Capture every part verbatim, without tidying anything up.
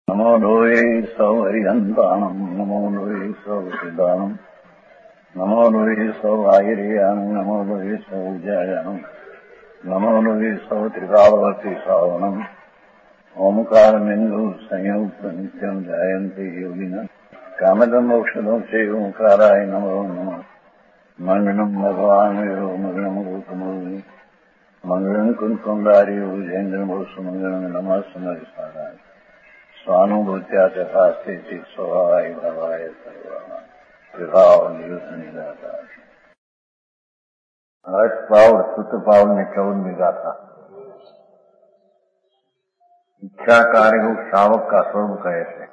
नमो लोये सौहरिहन्ताणम् नमो लोये सौहृदानम् नमो लोये सौभागिर्यानम् नमो लोये सौजायानम् नमो लोये सौत्रिकावती सावनम् ओंकारमिन्दु संयुक्त नित्यम् जायन्ते योगिनः कामदम् औषधम् च ओंकाराय नमो नमः मङ्गलम् भगवान् वीरो मङ्गलम् गौतमोनि मङ्गलम् कुन्कुण्डारि उजेन्द्रमोसुमङ्गलम् नमः समरिसाराय स्वानुभूत्या तथा स्थिति स्वभावाय भवाय सर्वाः विभाव नियुक्त निराता। अर्थ पाव सूत्र पाव ने चौदह गाथा। ઈચ્છા કાર્ય શ્રાવક કા સ્વરૂપ કહે છે।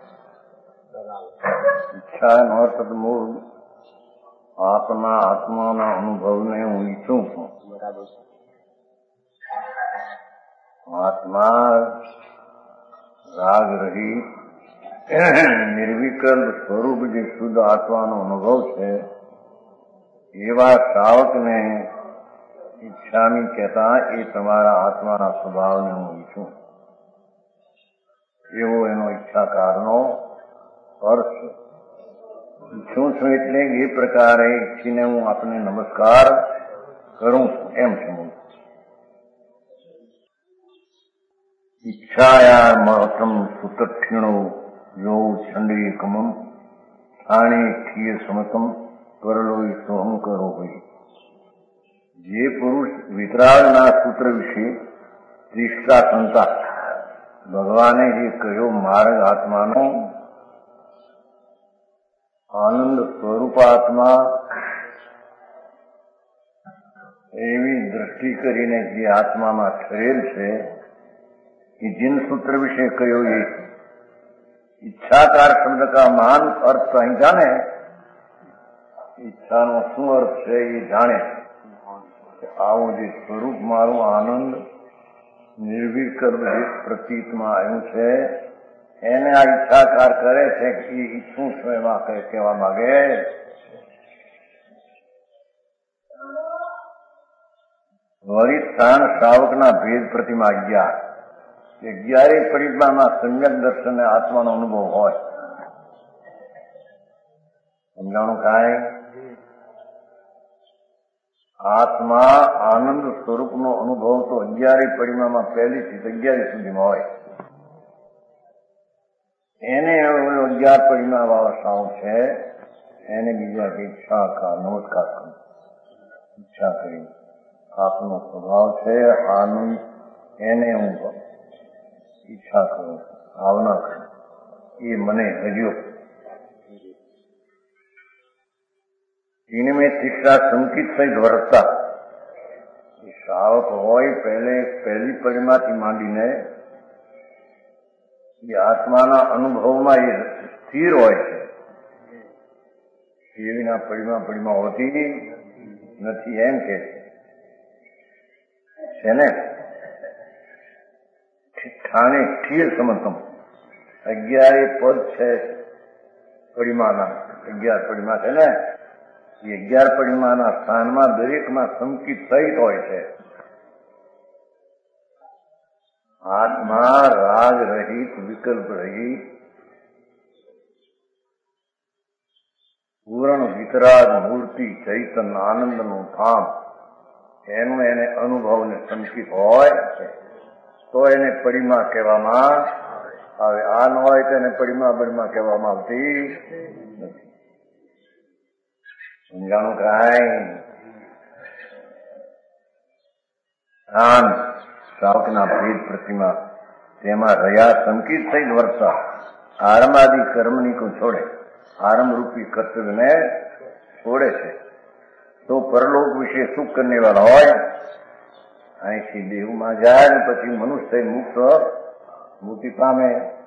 ઈચ્છા નો અર્થ મૂળ આત્મા આત્માના અનુભવને હું ઈચ્છું છું। આત્મા રાગ રહિત નિર્વિકલ્પ સ્વરૂપ જે શુદ્ધ આત્માનો અનુભવ છે એવા શ્રાવકને ઈચ્છામી કહેતા એ તમારા આત્માના સ્વભાવને હું ઈચ્છું એવો એનો ઈચ્છાકારનો અર્થ છે। ઈચ્છું છું એટલે એ પ્રકારે ઈચ્છીને હું આપને નમસ્કાર કરું છું એમ છે। ઈચ્છાયા મહતમ સુતઠિણો યો છંડેકમમ થાણે ખીય સમતમ કરલોય સોહમ કરો હોય। જે પુરુષ વિતરાગના સૂત્ર વિશે ત્રિષ્ટા સંતા ભગવાને જે કહ્યો માર્ગ આત્માનો આનંદ સ્વરૂપાત્મા એવી દ્રષ્ટિ કરીને જે આત્મામાં ઠરેલ છે कि जिन सूत्र विषय कहो ये इच्छाकार शब्द का महान अर्थ कहीं जाने इच्छा नो शू अर्थ है ये जाने आओ जो स्वरूप मारू आनंद निर्विकल्प जे प्रतीत में आयु है एने आ इच्छाकार करे છે कि ઈચ્છું છું એમાં કહેવા માંગે। વળી સ્થાન શ્રાવકના ભેદ પ્રતિમા અગિયાર અગિયારે પરિમાણમાં સમ્યક દર્શન આત્માનો અનુભવ હોય। સમજાણું કાંઈ? આત્મા આનંદ સ્વરૂપનો અનુભવ તો અગિયારે પરિમાણમાં પહેલીથી અગિયારે સુધીમાં હોય। એને અગિયાર પરિમાણ વાળા શ્રાવક છે એને બીજા ઈચ્છા કા નમસ્કાર કરું ઈચ્છા કરી આપનો સ્વભાવ છે આનંદ એને હું ઈચ્છા કરું ભાવના કરું એ મને હર્યો। इनमें तीसरा संकित सहित वर्ता श्रावक होय पहले पहली परिमाથી માંડીને એ આત્માના અનુભવમાં એ સ્થિર હોય છે। એવીના પરિમા પરિમા હોતી નથી એમ કે છે ને। ઠાણે ઠીર સમતમ અગિયારે પદ છે પરિમાના અગિયાર પરિમા છે ને એ અગિયાર પરિમાના સ્થાનમાં દરેકમાં સંકિત સહિત હોય છે। આત્મા રાગ રહિત વિકલ્પ રહિત પૂર્ણ વિતરાગ મૂર્તિ ચૈતન આનંદનું ધામ એનું એને અનુભવ ને સંકિત હોય છે તો એને પરિમા કહેવામાં આવે। આ ન હોય તો એને પરિમા પરિમા કહેવામાં આવતી નથી। સમજાણું કાંઈ? સ્થાન શ્રાવકના ભેદ પ્રતિમા તેમાં રહ્યા સંકિત સહિત વર્તા આરંભાદિ કર્મની કો છોડે આરંભ રૂપી કર્તવ્યને છોડે છે તો પરલોક વિશે સુખ કરને વાળા હોય અહીંથી દેહમાં જાય ને પછી મનુષ્ય મુક્ત મુક્તિ પામે।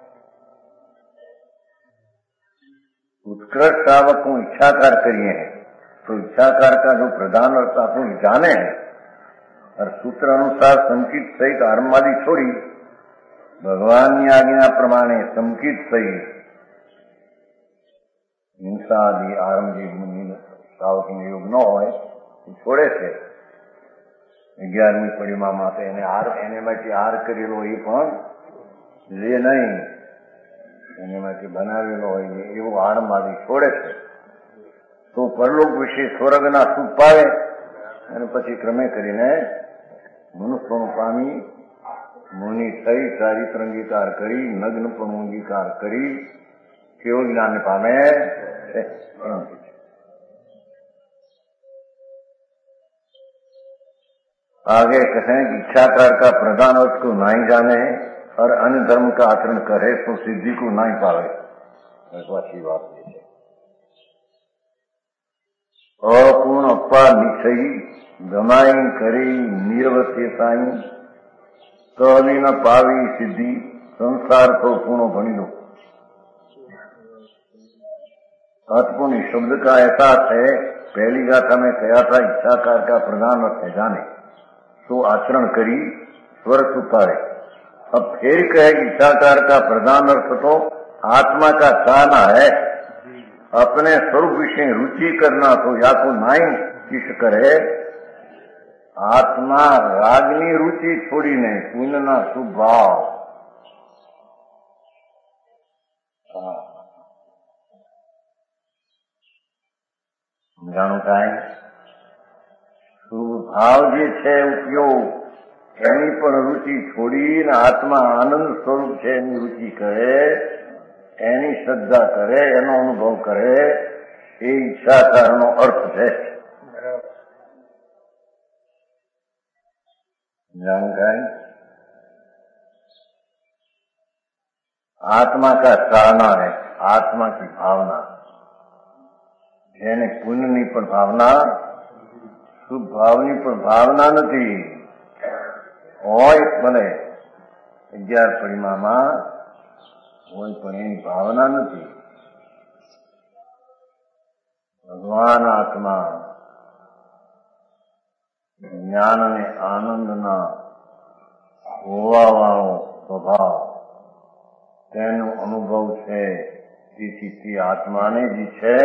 उत्कृष्ट श्रावक को इच्छाकार करिए हैं तो इच्छाकार का जो प्रधान अर्थ अपन जाने हैं और सूत्र अनुसार संकित सहित आरंभादि छोड़ी भगवान की आज्ञा प्रमाणे संकित सहित हिंसा आदि आरंभ श्रावक योग न हो छोड़े છે। અગિયારમી પરિમામાં એને હાર એને માંથી હાર કરેલો એ પણ લે નહીં। એનામાંથી બનાવેલો હોય એવો આડમાળી છોડે છે તો પરલોક વિશે સ્વર્ગના સુખ પાવે અને પછી ક્રમે કરીને મનુષ્યનું પામી મુનિ થઈ ચારિત્ર અંગીકાર કરી નગ્ન પણ અંગીકાર કરી કેવો જ્ઞાન પામે છે। आगे कहें कि इच्छाकार का प्रधान अर्थ को नहीं जाने और अन्य धर्म का आचरण करे तो सिद्धि को नहीं पावे। अच्छी बात है। अपूर्ण अपा निश्चयी गमाई करी निर्वत्य साई तो अभी न पावी सिद्धि संसार तो पूर्ण बनी दो। अतपूर्ण शब्द का ऐसा है, पहली गाथा में कहा था इच्छाकार का प्रधान अर्थ है जाने तो आचरण करी स्वर्ग उतारे। अब फिर कहे इच्छाकार का प्रधान अर्थ तो आत्मा का चाहना है, अपने स्वरूप विषय रुचि करना तो या तो नहीं किस करे आत्मा रागनी रुचि छोड़ी ने पुण्यना शुभ भाव समझाणु काय શુભ ભાવ જે છે ઉપયોગ એની પણ રુચિ છોડીને આત્મા આનંદ સ્વરૂપ છે એની રુચિ કરે, એની શ્રદ્ધા કરે, એનો અનુભવ કરે, એ ઈચ્છાકારનો અર્થ છે। जानकारी आत्मा का चाहना है, आत्मा की भावना જેને પુણ્યની પણ ભાવના શુભ ભાવની પણ ભાવના નથી હોય ભલે અગિયાર પરિમામાં હોય પણ એની ભાવના નથી। ભગવાન આત્મા જ્ઞાન અને આનંદના હોવાવાળો સ્વભાવ તેનો અનુભવ છે। તેથી તે આત્માને જ છે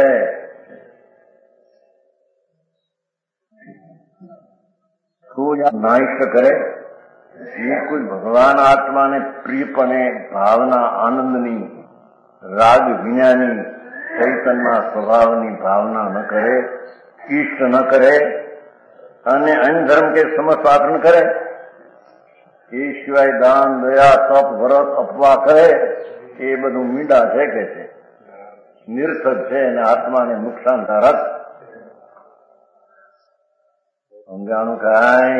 नाइष्ट करे जे कोई भगवान आत्मा ने प्रियपणे भावना आनंदनी राग विज्ञानी चैतन्य स्वभावनी भावना न करे, इष्ट न करे અને अन्य धर्म के समस्त आचरण करे, એ સિવાય દાન દયા તપ વ્રત અપવા કરે એ બધું મીંડા છે કે છે, નિરર્થક છે અને આત્માને નુકસાનકારક। સમજાણું કાંઈ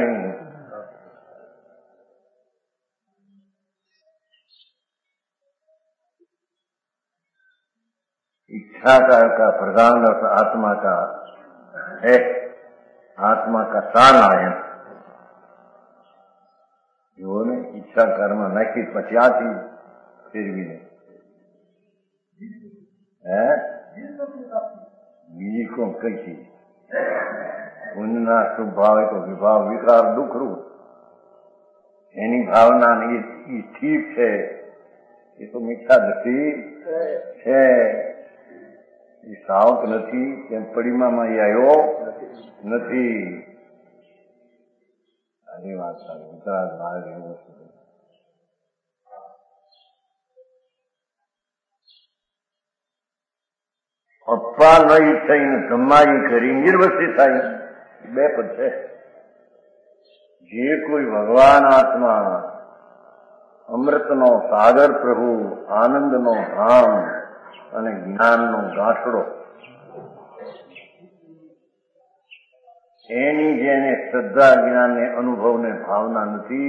इच्छाकार का प्रधान अर्थ आत्मा का है, आत्मा का सारायण जो ने इच्छा कर्म नक्की पचासी फिर भी नहीं है बीजी को कई चीज पुण्यना शुभ भाव तो विभाव विकार दुख रूप एनी भावना नहीं ठीक है, ये तो मीठा दृष्टि है, सावक नहीं तेम परिमाમાં આવ્યો નથી। આની વાત સારી ગુજરાત બહાર એવું અપા નહીં થઈને ધમાઈ કરી નિર્વસિત થઈ બે પદ છે। જે કોઈ ભગવાન આત્મા અમૃતનો સાગર પ્રભુ આનંદનો ધામ અને જ્ઞાનનો ગાંઠડો એની જેને શ્રદ્ધા જ્ઞાનને અનુભવને ભાવના નથી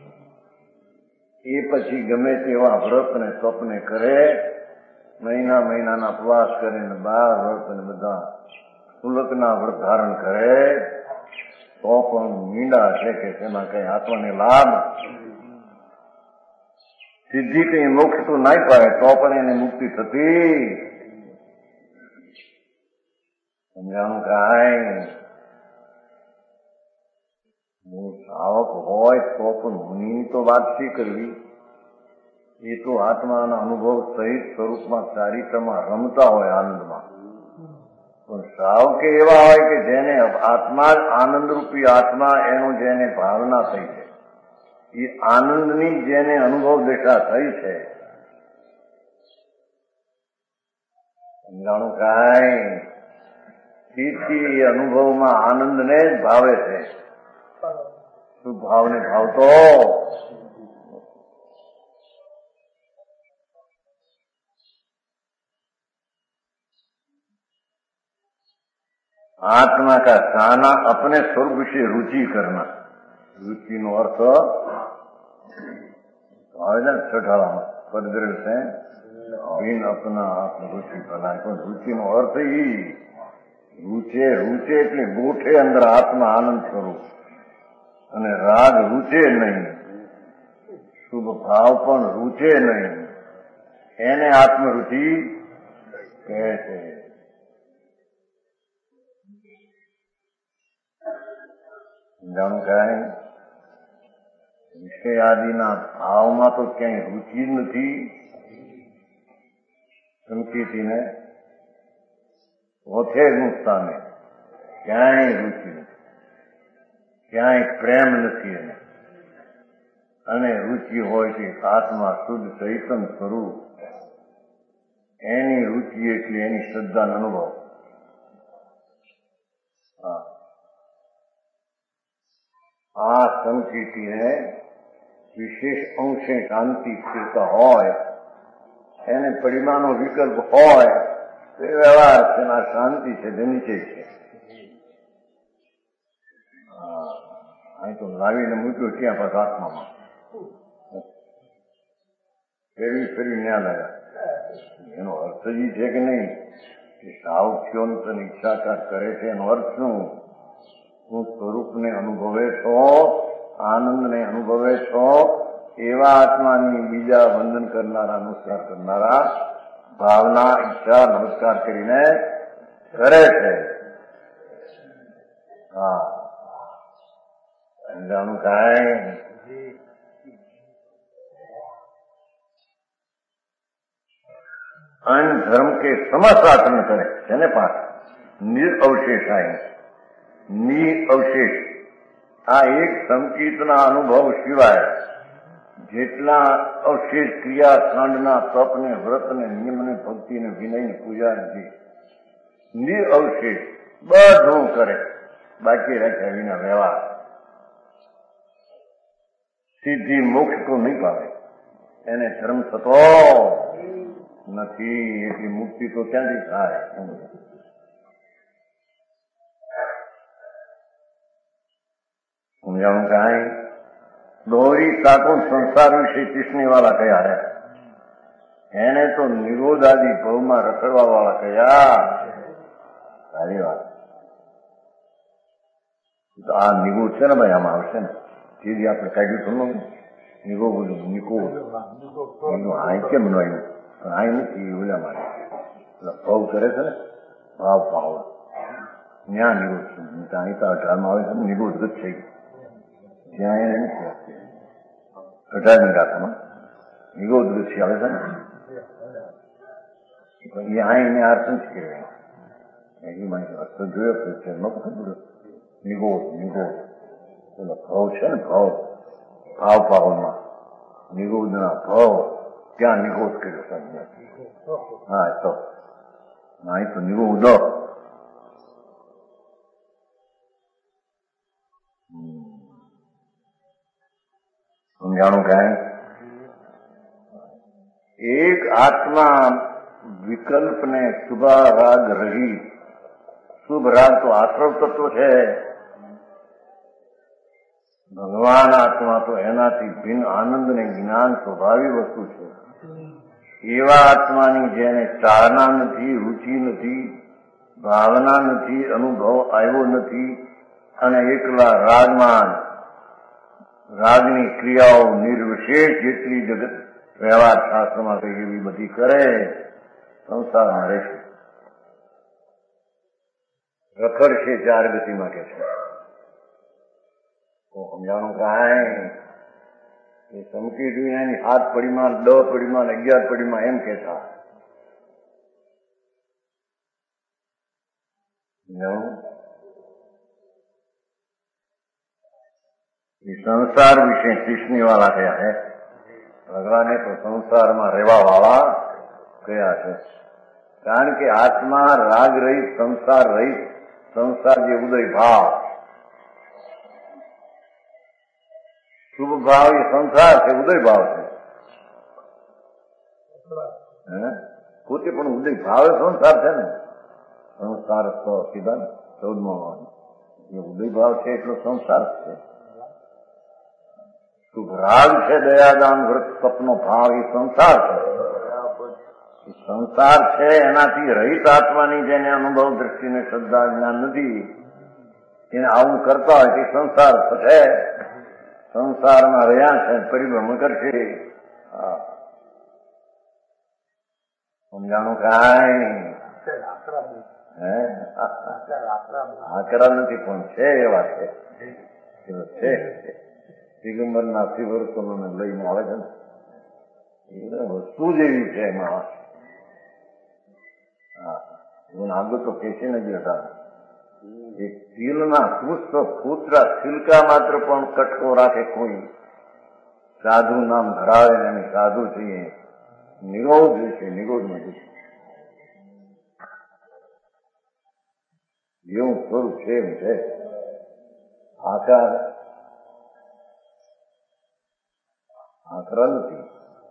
એ પછી ગમે તેવા વ્રત ને તપને કરે, મહિના મહિનાના ઉપવાસ કરે ને બાર વ્રત ને બધા સુલકના વ્રત ધારણ કરે તો પણ મીંડા છે કે તેમાં કઈ આત્માને લાભ સિદ્ધિ કઈ મોક્ષ તો નહીં પાડે તો પણ એને મુક્તિ થતી। સમજાણું કાંઈ સાવક હોય તો પણ મુનિની તો વાત શી કરવી, એ તો આત્માના અનુભવ સહિત સ્વરૂપમાં ચારિત્રમાં રમતા હોય આનંદમાં, પણ સાવકે એવા હોય કે જેને આત્મા આનંદરૂપી આત્મા એનો જેને ભાવના થઈ છે, એ આનંદની જેને અનુભવ દેખા થઈ છે સમજાણું કાંઈ સ્થિતિ અનુભવમાં આનંદને જ ભાવે છે. શું ભાવને ભાવતો? आत्मा का चाहना अपने स्वरूप से रुचि करना. रुचि नो अर्थ आवेदन छठावामा पदग्रह से भिन्न अपना आत्म रुचि करना. रुचि नो अर्थ ही रुचे रुचे એટલે ગોઠે અંદર આત્મા આનંદ સ્વરૂપ અને રાગ રૂચે નહીં, શુભ ભાવ પણ રૂચે નહીં, એને આત્મરુચિ કહે છે. જાણું કાંઈ વિષય આદિના ભાવમાં તો ક્યાંય રુચિ જ નથી. સંકેતીને ઓથેનું સ્થાને ક્યાંય રુચિ નથી, ક્યાંય પ્રેમ નથી. એને અને રુચિ હોય કે આત્મા શુદ્ધ ચૈતન સ્વરૂપ, એની રુચિ એટલે એની શ્રદ્ધાનો અનુભવ. હા, આ સંકેતીને વિશેષ અંશે શાંતિ સ્થિરતા હોય, એને પરિમાણો વિકલ્પ હોય તો એ વ્યવહાર છે, આ શાંતિ છે, તે નીચે છે. અહીં તો લાવીને મૂક્યું ક્યાં પાછું આત્મામાં ફેરવી ફેરવી ન્યા લાવ્યા. એનો અર્થ જ છે કે નહીં કે સાવખ્યોંતની ઈચ્છાકાર કરે છે. એનો અર્થ શું? હું સ્વરૂપને અનુભવે છો, આનંદને અનુભવે છો, એવા આત્માની બીજા વંદન કરનારા, નમસ્કાર કરનારા ભાવના ઈચ્છા નમસ્કાર કરીને કરે છે. હા, સમજાણું કાંઈ? અન્ય ધર્મ કે સમસ્ત આચરણ કરે છે ને પાછ નિરઅવશેષાય નિઅવશેષ. આ એક સંકિતના અનુભવ સિવાય જેટલા અવશેષ ક્રિયાકાંડના તપને, વ્રતને, નિયમને, ભક્તિને, વિનયને, પૂજાને નિરઅવશેષ બધું કરે, બાકી રાખ્યા વિના વ્યવહાર. સિદ્ધિ મોક્ષ તો નહીં પામે, એને ધર્મ થતો નથી. એટલી મુક્તિ તો ક્યાંથી થાય? સમજાણું કાંઈ? દોરી સાકો સંસાર વિશે ચીસણી વાળા કયા હે, એને તો નિરોધ આદિ ભવમાં રખડવા વાળા કયા. સારી વાત. તો આ નિગોદ છે ને ભાઈ, આમાં આવશે ને તેથી આપણે કાઢ્યું થોડું નિગો બોલું નિકો એનું આય કેમ ન આવ્યું? આય નથી ઓલા માટે ભાવ કરે છે ને, ભાવ ભાવ ત્યાં નિગોદ છે. અહીં તો અઢારમાં આવે છે ને નિગોદ ગત થઈ ગયું. ત્યાં એને નથી આપતી અઢારની રાતમાં નિગોદ ગચ્છી આવે છે ને, એ આ એને અર્થ નથી કહેવાય. એની માહિતી અર્થ જોયો છે ન ખબર. નિગોદ નિગોદ પેલો ભાવ છે ને, ભાવ ભાવ ભાવમાં નિગોદના ભાવ ત્યાં નિગોદ કર્યો છે. હા, તો અહીં તો નિગોદ. સમજાણું કાંઈ? એક આત્મા વિકલ્પને શુભ રાગ રહી. શુભ રાગ તો આશ્રવ તત્વ છે. ભગવાન આત્મા તો એનાથી ભિન્ન આનંદ ને જ્ઞાન સ્વભાવી વસ્તુ છે. એવા આત્માની જેને ચાહના નથી, રુચિ નથી, ભાવના નથી, અનુભવ આવ્યો નથી, અને એકલા રાગમાં રાગની ક્રિયાઓ નિર્વિશેષ જેટલી જગત વ્યવહાર શાસ્ત્રમાં કઈ એવી બધી કરે, સંસારમાં રહેશે, રખડશે ચાર ગતિમાં કે છે. તો સમજાણું કાંઈ? એ સમકી દુનિયાની સાત પડીમાં, દસ પડીમાં, અગિયાર પડીમાં એમ કહેતા. એ સંસાર વિશે કૃષ્ણી વાળા કયા હે, ભગવાને તો સંસારમાં રહેવા વાળા કયા છે. કારણ કે આત્મા રાગ રહિત, સંસાર રહિત, સંસાર જે ઉદય ભાવ, શુભ ભાવ એ સંસાર છે, ઉદય ભાવ છે. પોતે પણ ઉદય ભાવ એ સંસાર છે ને. સંસાર તો સીધા ચૌદમો એ ઉદય ભાવ છે એટલો સંસાર છે. શુભ રાગ છે, દયાદાન વ્રત તપનો ભાવ એ સંસાર છે. સંસાર છે એનાથી રહિત આત્માની જેને અનુભવ દ્રષ્ટિને શ્રદ્ધા જ્ઞાન નથી, એને આવું કરતા હોય કે સંસાર છે, સંસારમાં રહ્યા છે, પરિભ્રમણ કરશે. સમજાણું કાંઈ હે આકરા નથી પણ છે એવા છે. દિગંબરના શિવર્તનોને લઈને આવે છે ને, વસ્તુ જેવી છે એમાં. આગળ તો કેસી નથી હતા. એક તિલના પુષ્પ પુત્ર છિલકા માત્ર પણ કટકો રાખે કોઈ સાધુ નામ ધરાવે ને એની સાધુ છીએ, નિરોધ છે, નિરોધ નથી. એવું સ્વરૂપ છે એમ છે. આકાર આકરા નથી,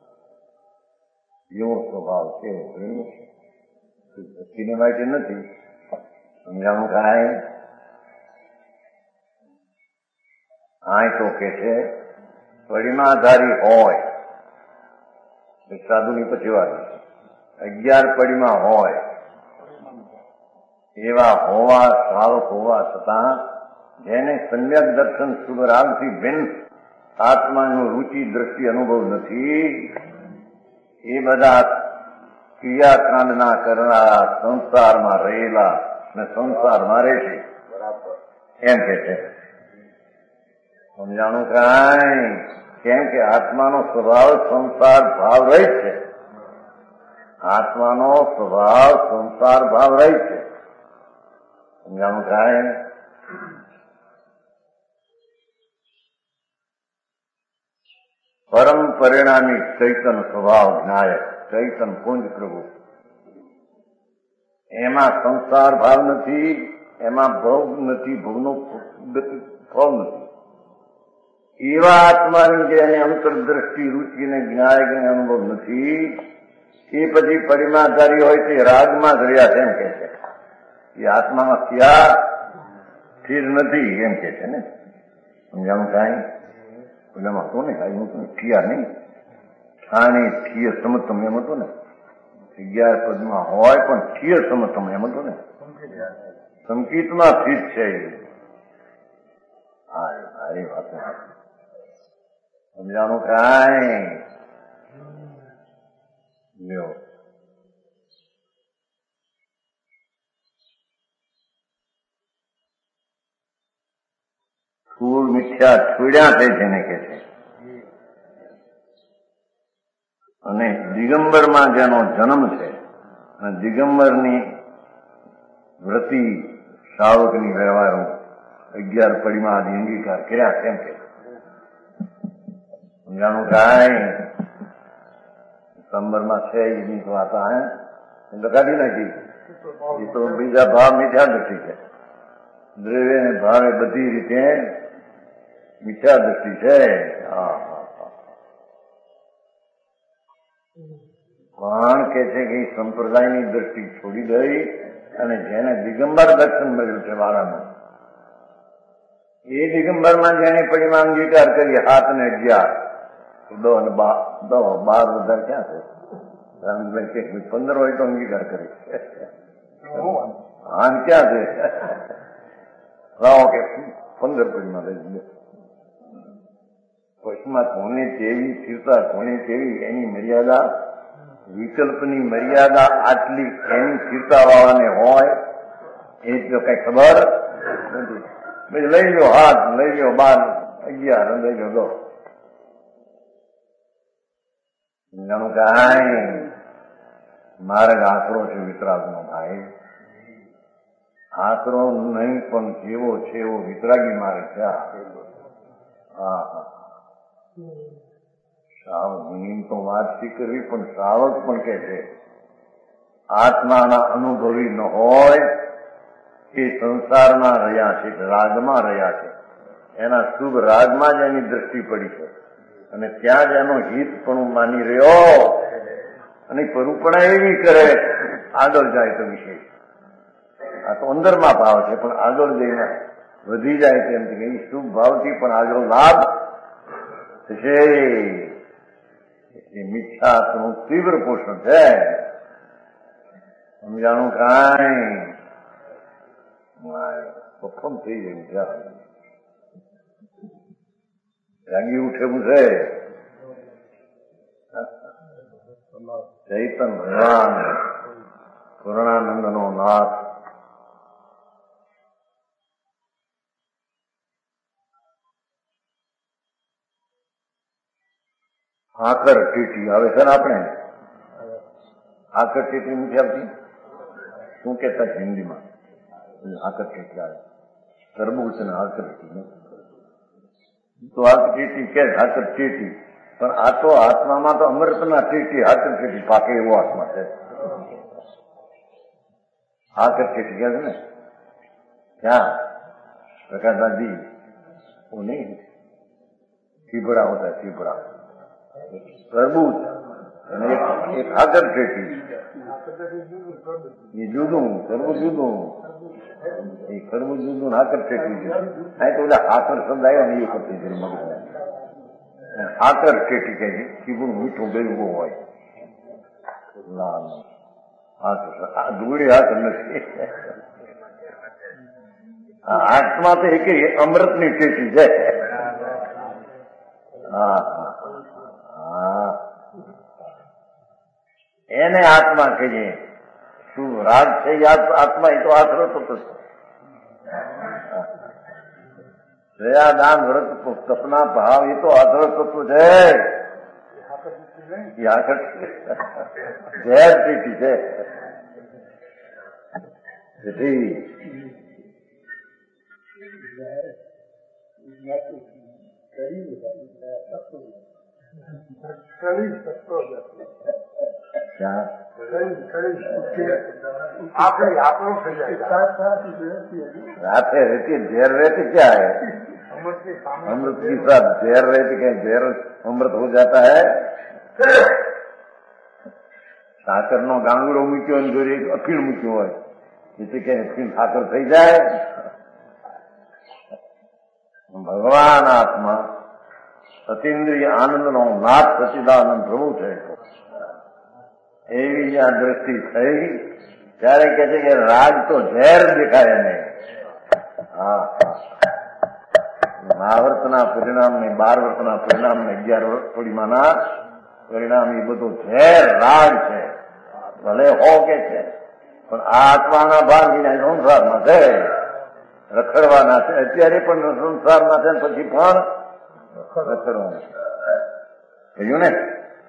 એવો સ્વભાવ છે. વ્યક્તિને માટે નથી. સમજાણું કાંઈ? આ તો કે છે પડીમાધારી હોય, સાધુની પછી વાત, અગિયાર પડીમાં હોય એવા હોવા, સાવક હોવા છતાં જેને સમ્યક દર્શન શુભ રાગથી ભિન્ન આત્માનું રુચિ દ્રષ્ટિ અનુભવ નથી, એ બધા ક્રિયાકાંડના કરનારા સંસારમાં રહેલા ને સંસારમાં રહેશે એમ કે છે. સમજાણું કાંઈ? કેમ કે આત્માનો સ્વભાવ સંસાર ભાવ રહિત છે. આત્માનો સ્વભાવ સંસાર ભાવ રહિત છે. સમજાણું કાંઈ? પરમ પરિણામી ચૈતન સ્વભાવ જ્ઞાયક ચૈતન પુંજ પ્રભુ, એમાં સંસાર ભાવ નથી, એમાં ભોગ નથી, ભોગનો ફળ નથી. એવા આત્માની જેને અંતરદ્રષ્ટિ રૂચિને જ્ઞાયકને અનુભવ નથી, એ પછી પરિમાધારી હોય તે રાગમાં જ રહ્યા છે એમ કે છે. એ આત્મામાં ક્યાં સ્થિર નથી એમ કે છે ને. સમજાણું કાંઈ? પેલામાં હતું ને કાંઈ હતું ને, થિયા નહીં, સ્થાની થિય સમતમ એમ હતું ને. અગિયાર પદમાં હોય પણ થિય સમતમ એમ હતું ને. સંકિતમાં સ્થિત છે. હા એ વાત સમજાણું કાંઈ? લ્યો ફૂલ મિથ્યા છોડ્યા છે જેને કે છે. અને દિગંબરમાં જેનો જન્મ છે અને દિગંબરની વ્રતિ શ્રાવકની વ્યવહારો અગિયાર પડીમાં આદિ અંગીકાર કર્યા કેમ કે સમજાણું કાંઈ? સંબરમાં છે એની વાત હે એ તો કાઢી નાખી. એ તો બીજા ભાવ મીઠા દ્રષ્ટિ છે. દ્રવ્ય ને ભાવે બધી રીતે મીઠા દ્રષ્ટિ છે. પણ કે છે કે સંપ્રદાયની દ્રષ્ટિ છોડી દઈ અને જેને દિગંબર દર્શન મળ્યું છે વાળાનું, એ દિગંબરમાં જેને પડીમાં અંગીકાર કરી હાથ ને અગિયાર દો અને દો બાર વધારે ક્યાં છે? રામભાઈ કે પંદર હોય તો અંગીકાર કરી હા ક્યાં છે? લાવો કે પંદર પડીમાં લઈ પશુમાં કોને કેવી સ્થિરતા, કોને કેવી એની મર્યાદા, વિકલ્પની મર્યાદા આટલી એની સ્થિરતા વાળાને હોય એ તો કઈ ખબર નથી. પછી લઈ લો હાથ, લઈ લો બાર અગિયાર, લઈ લો દો. જાણું કાંઈ? માર્ગ આકરો છે વિતરાગનો ભાઈ. આકરો નહીં પણ જેવો છે એવો વિતરાગી માર્ગ છે. હા હા શ્રાવક મુનિ તો વાત શી કરવી, પણ શ્રાવક પણ કે છે આત્માના અનુભવી ન હોય એ સંસારના રહ્યા છે, રાગમાં રહ્યા છે. એના શુભ રાગમાં જ એની દ્રષ્ટિ પડી છે અને ત્યાં જ એનો હિત પણ માની રહ્યો અને પરુપણા એવી કરે આગળ જાય તો વિશેષ. આ તો અંદરમાં ભાવ છે પણ આગળ જઈને વધી જાય તેમ કે એ શુભ ભાવથી પણ આગળ લાભ થશે. એ મિથ્યાત્વનું તીવ્ર પોષણ છે. સમજાણું કાંઈ પપ્પમ થઈ ગયું જાગી ઉઠે એવું છે. ચૈતન ભગવાન પૂર્ણાનંદ નો નાથ આકર ટીટી આવે છે ને આપણે આકર ટીટી નથી આવતી શું કેતા છે હિન્દીમાં આકર ટીટી આવે તરબૂચ ને આકર ટીટી તો આકર ટીટી કે આકર ટીટી પણ આ તો આત્મામાં તો અમૃતના ટીટી આકર ટીટી પાકે એવો આત્મા છે. આકર ટીટી કહે છે ને ક્યાં પ્રકાશજી वो नहीं चीपड़ा होता है चीपड़ा तरबूज एक, एक आकर टेटी ये जूदू तरबूज जूदू ये तरबूज जूदू आकर टेटी है तो आकर शब्द आया नहीं ये करते थे मगज आकर टेटी कहे चीपड़ू मीठू गયું वो હોય લાલ આકર દૂડી આકર નથી આત્મા તો એક અમૃતની ટેટી છે. એને આત્મા કહીએ. શું રાગ છે આત્મા એ તો આશરો તો દયા દાન વ્રત તપના ભાવ એ તો આશરો તત્વ છે. ઝેર ટીટી છે. राते रहती देर रहती क्या है अमृत की साथ देर रहती क्या देर अमृत हो जाता है. साकर नो गांगुड़ो मूक्यो जोड़े अफीण मूक्यो હોય એટલે કે અફીણ સાકર થઈ જાય. ભગવાન આત્મા અતિન્દ્રિય આનંદનો નાથ સચિદાનંદ પ્રભુ છે. એવી જ્યાં દ્રષ્ટિ થઈ ત્યારે કે છે કે રાગ તો ઝેર દેખાય એને. હા મહાવર્તના પરિણામ ને બાર વર્તના પરિણામ ને અગિયાર થોડીમાંના પરિણામ એ બધું ઝેર રાગ છે. ભલે હો કે છે પણ આ આત્માના ભાગ વિના સંસારમાં છે રખડવાના છે. અત્યારે પણ સંસારમાં છે પછી પણ રખડવાના કહ્યું ને.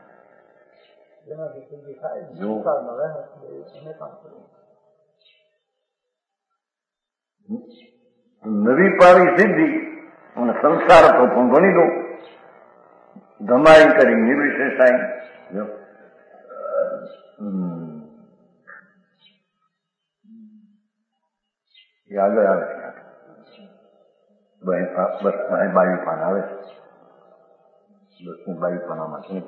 નવી પાવી સિદ્ધિ અને સંસાર તો પણ ગણી દો ધમાઈ કરી નિર્વિશેષાઈ એ આગળ આવે છે. બસ બાવી પાન આવે છે. દસ ની બાવી પાનામાં છે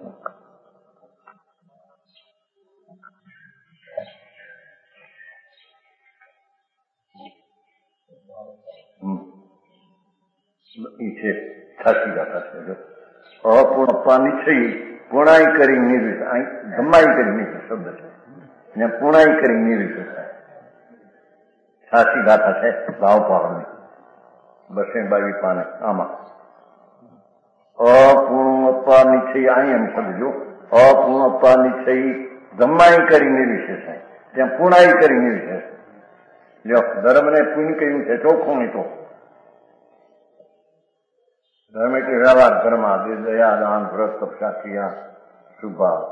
એ છે સાચી ગાથા છે. જો અપૂર્ણપાની છે પૂર્ણાઈ કરી નિર્વિશ ધમાઈ કરી નિર્વિશ શબ્દ છે ને પૂર્ણાઈ કરી નિર્વિશ સાચી ગાથા છે ભાવ પાવાની બસે બાવી પાને આમાં અપૂર્ણપાની છે અહીં એમ સમજો અપૂર્ણપાની છે ધમાઈ કરી નિર્વિશેષ ત્યાં પૂર્ણાઈ કરી નિર્વિશેષ. જો ધર્મને પુણ્ય કહ્યું છે ચોખ્ખું નહીં તો ધર્મ એટલે વ્યવહાર ઘરમાં દયા દાન વ્રત તપસ્યા ક્રિયા શુભા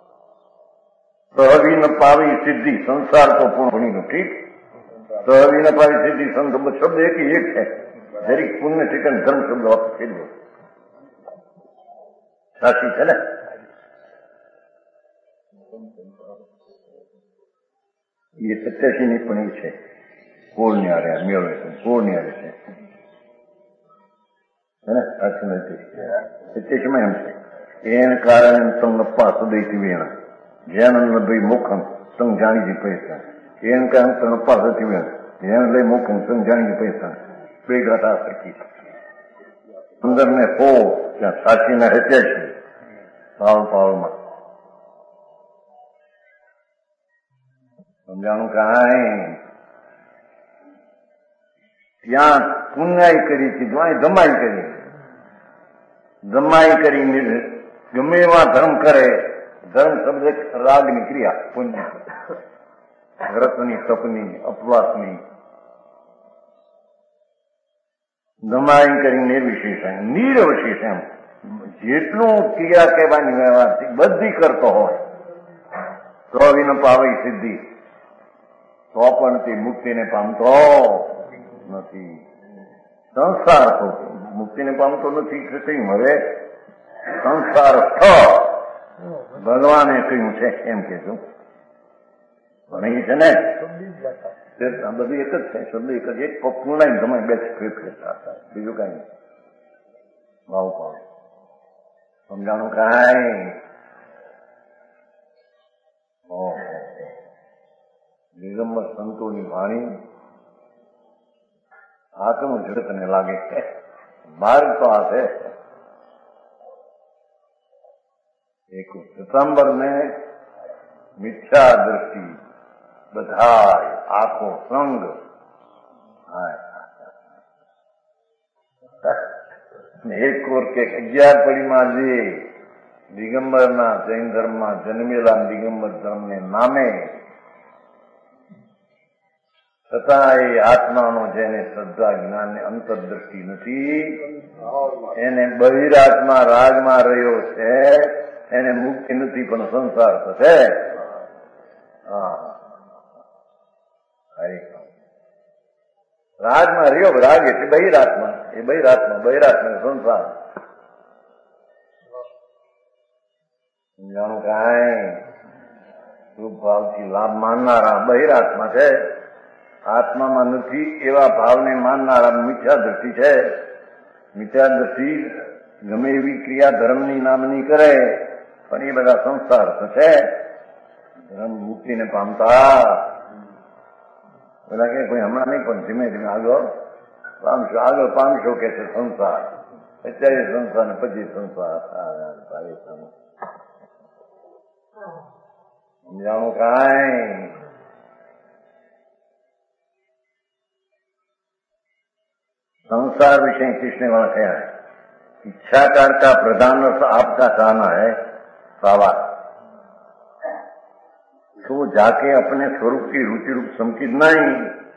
સહવી ન પાવી સિદ્ધિ સંસાર તો પૂર્ણ નું ઠીક. સહવી ન પાવી સિદ્ધિ શબ્દ એક એક છે. દરેક પુણ્ય ઠીક ધર્મ શબ્દ ફેરવો સાચી છે ને. એ સત્યાસીની પણ એ છે કોળ ન્યારે મેળવે છે કોળ ન્યારે છે સત્યાસીમાં એમ છે એને કારણે તંગપ્પા સુદૈતી વેણ જેન ભાઈ મુખમ તંગ જાણીજી પૈસા એને કારણે તંગપ્પા સતી વેણ જેન લઈ મુખમ તંગ જાણીજી પૈસા બે ગાતા સરખી અંદર ને હો ત્યાં સાચીના સત્યાસી પાવલ પાવલમાં સમજાણું કાંઈ ત્યાં પુણ્યાઈ કરી હતી ત્યાં જમાઈ કરી જમાઈ કરી ગમે એવા ધર્મ કરે ધર્મ શબ્દ રાગની ક્રિયા પુણ્ય વ્રતની તપની અપવાસની જમાઈ કરી નિર્વિશેષ નિરવશેષ એમ જેટલું ક્રિયા કહેવાની વ્યવહાર બધી કરતો હોય તો વિનો પાવે સિદ્ધિ તો પણ તે મુક્તિને પામતો નથી સંસાર તો મુક્તિને પામતો નથી કહ્યું હવે સંસાર ભગવાને કહ્યું છે એમ કેજો પણ એ છે ને બધી એક જ છે શબ્દ એક જ એક પૂર્ણ તમે બે ફેરતા હતા બીજું કઈ નહીં ભાવ પાવ સમજાણું કાંઈ દિગંબર સંતોની વાણી આત્મ જગતને લાગે છે માર્ગ તો આ છે એક સિતંબર ને મિથ્યા દ્રષ્ટિ બધા આખો સંગ એક કોર કે અગિયાર પડીમાં જે દિગંબરના જૈન ધર્મમાં જન્મેલા દિગંબર ધર્મને નામે છતાં એ આત્માનો જેને શ્રદ્ધા જ્ઞાન ને અંતરદ્રષ્ટિ નથી એને બહિરાત્મા રાગમાં રહ્યો છે એને મુક્તિ નથી પણ સંસાર થશે રાગમાં રહ્યો રાગ એટલે બહિરાત્મા એ બહિરાત્મા બહિરાત્મા સંસાર સમજાણું કાંઈ શુભ ભાવથી લાભ માનનારા બહિરાત્મા છે આત્મામાં નથી એવા ભાવને માનનારા મિથ્યા દ્રષ્ટિ છે મિથ્યા દ્રષ્ટિ ગમે એવી ક્રિયા ધર્મની નામની કરે પણ એ બધા સંસાર છે ધર્મ મુક્તિને પામતા પેલા કે કોઈ હમણાં નહીં પણ ધીમે ધીમે આગળ પામશો આગળ પામશો કે છે સંસાર અત્યારે સંસાર ને પછી સંસાર સમજાણું કાંઈ संसार विषय किसने वहां कहा है इच्छाकार का प्रधान अर्थ आपका कहना है सवाल तो जाके अपने स्वरूप की रुचि रूप संकित नहीं